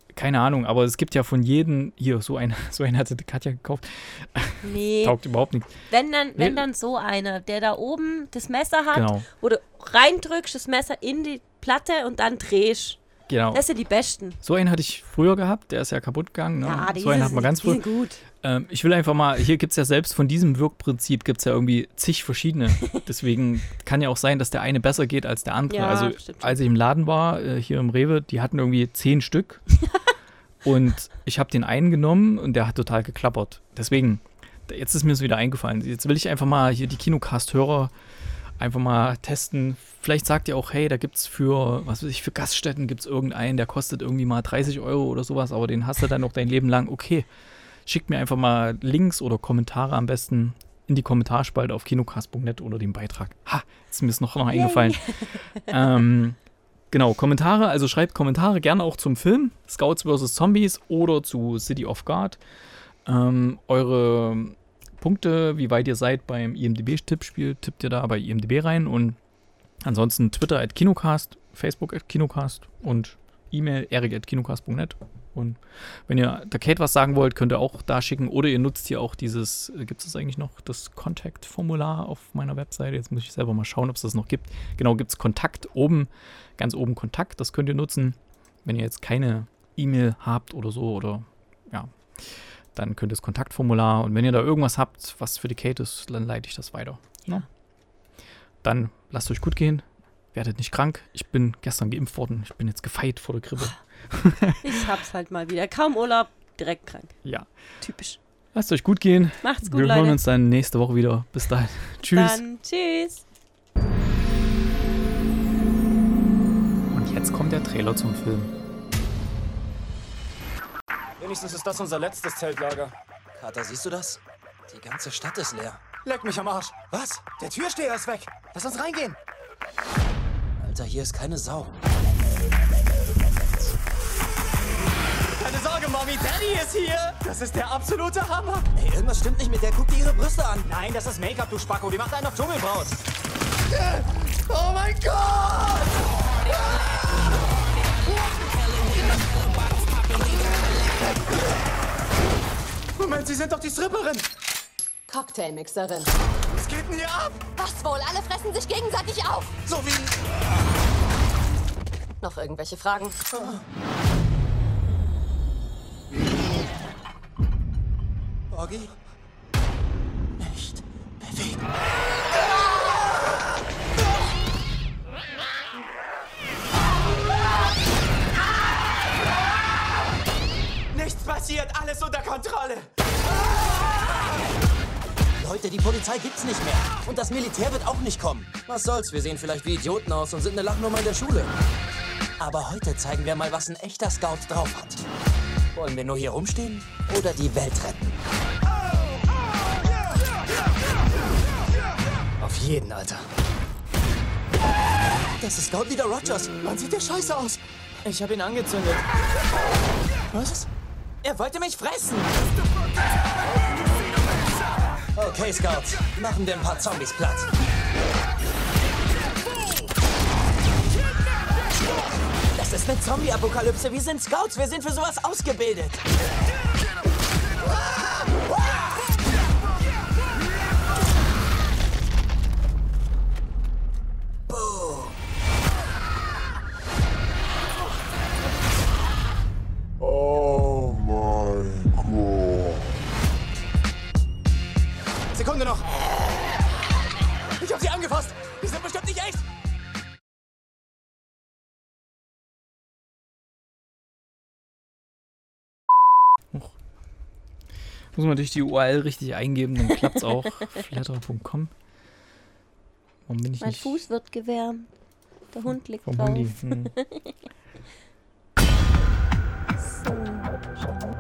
B: keine Ahnung, aber es gibt ja von jedem, hier, so eine, so eine hatte die Katja gekauft.
C: Nee.
B: Taugt überhaupt nichts.
C: Wenn dann, wenn dann so einer, der da oben das Messer hat,
B: Genau.
C: wo du reindrückst, das Messer in die Platte und dann drehst.
B: Genau.
C: Das sind die besten.
B: So einen hatte ich früher gehabt, der ist ja kaputt gegangen. Ne?
C: Ja, die
B: so einen hat man ganz
C: die
B: früh.
C: sind gut.
B: Ähm, ich will einfach mal, hier gibt es ja selbst von diesem Wirkprinzip gibt es ja irgendwie zig verschiedene. Deswegen kann ja auch sein, dass der eine besser geht als der andere.
C: Ja,
B: also
C: stimmt.
B: als ich im Laden war, äh, hier im Rewe, die hatten irgendwie zehn Stück. Und ich habe den einen genommen und der hat total geklappert. Deswegen, jetzt ist mir es wieder eingefallen. Jetzt will ich einfach mal hier die Kinocast-Hörer einfach mal testen. Vielleicht sagt ihr auch, hey, da gibt es für, was weiß ich, für Gaststätten gibt es irgendeinen, der kostet irgendwie mal dreißig Euro oder sowas, aber den hast du dann noch dein Leben lang. Okay, schickt mir einfach mal Links oder Kommentare am besten in die Kommentarspalte auf kinocast punkt net oder den Beitrag. Ha, ist mir es noch, noch eingefallen. ähm, genau, Kommentare, also schreibt Kommentare gerne auch zum Film Scouts versus. Zombies oder zu City of God. Ähm, eure Punkte, wie weit ihr seid beim I M D B-Tippspiel, tippt ihr da bei I M D B rein und ansonsten Twitter at Kinocast, Facebook at Kinocast und E-Mail erik at kinocast punkt net. Und wenn ihr der Kate was sagen wollt, könnt ihr auch da schicken oder ihr nutzt hier auch dieses, gibt es das eigentlich noch, das Contact-Formular auf meiner Webseite. Jetzt muss ich selber mal schauen, ob es das noch gibt. Genau, gibt es Kontakt oben, ganz oben Kontakt, das könnt ihr nutzen. Wenn ihr jetzt keine E-Mail habt oder so oder ja, dann könnt ihr das Kontaktformular und wenn ihr da irgendwas habt, was für die Kate ist, dann leite ich das weiter.
C: Ja.
B: Ja. Dann lasst euch gut gehen, werdet nicht krank. Ich bin gestern geimpft worden, ich bin jetzt gefeit vor der Grippe.
C: Ich hab's halt mal wieder. Kaum Urlaub, direkt krank.
B: Ja.
C: Typisch.
B: Lasst euch gut gehen.
C: Macht's gut,
B: Wir
C: Leute.
B: hören uns dann nächste Woche wieder. Bis dahin. Tschüss.
C: Dann tschüss.
B: Und jetzt kommt der Trailer zum Film.
A: Wenigstens ist das unser letztes Zeltlager.
D: Kater, siehst du das? Die ganze Stadt ist leer.
A: Leck mich am Arsch.
D: Was?
A: Der Türsteher ist weg. Lass uns reingehen.
D: Alter, hier ist keine Sau.
A: Keine Sorge, Mommy, Daddy ist hier. Das ist der absolute Hammer.
D: Ey, irgendwas stimmt nicht mit der. Guck dir ihre Brüste an.
A: Nein, das ist Make-up, du Spacko. Die macht einen auf Dschungelbraut. Oh mein Gott! Moment, Sie sind doch die Stripperin.
E: Cocktailmixerin.
A: Was geht denn hier ab?
E: Was wohl? Alle fressen sich gegenseitig auf.
A: So wie...
E: Noch irgendwelche Fragen?
A: Borgi? Nicht bewegen. Nichts passiert, alles unter Kontrolle.
D: Leute, die Polizei gibt's nicht mehr. Und das Militär wird auch nicht kommen. Was soll's, wir sehen vielleicht wie Idioten aus und sind eine Lachnummer in der Schule. Aber heute zeigen wir mal, was ein echter Scout drauf hat. Wollen wir nur hier rumstehen oder die Welt retten?
A: Auf jeden, Alter.
D: Das ist Scout Leader Rogers.
A: Wann sieht der scheiße aus? Ich habe ihn angezündet. Was? Er wollte mich fressen.
D: Okay, Scouts, machen wir ein paar Zombies platt. Das ist eine Zombie-Apokalypse. Wir sind Scouts, wir sind für sowas ausgebildet. Boom.
F: Oh mein Gott.
A: Sekunde noch. Ich hab sie angefasst. Die sind bestimmt nicht echt.
B: Muss man natürlich die U R L richtig eingeben, dann klappt's auch. Flatter punkt com. Warum bin ich
C: Mein
B: nicht
C: Fuß wird gewärmt. Der Hund liegt
B: vom
C: drauf.
B: Hundi? Hm.
C: So.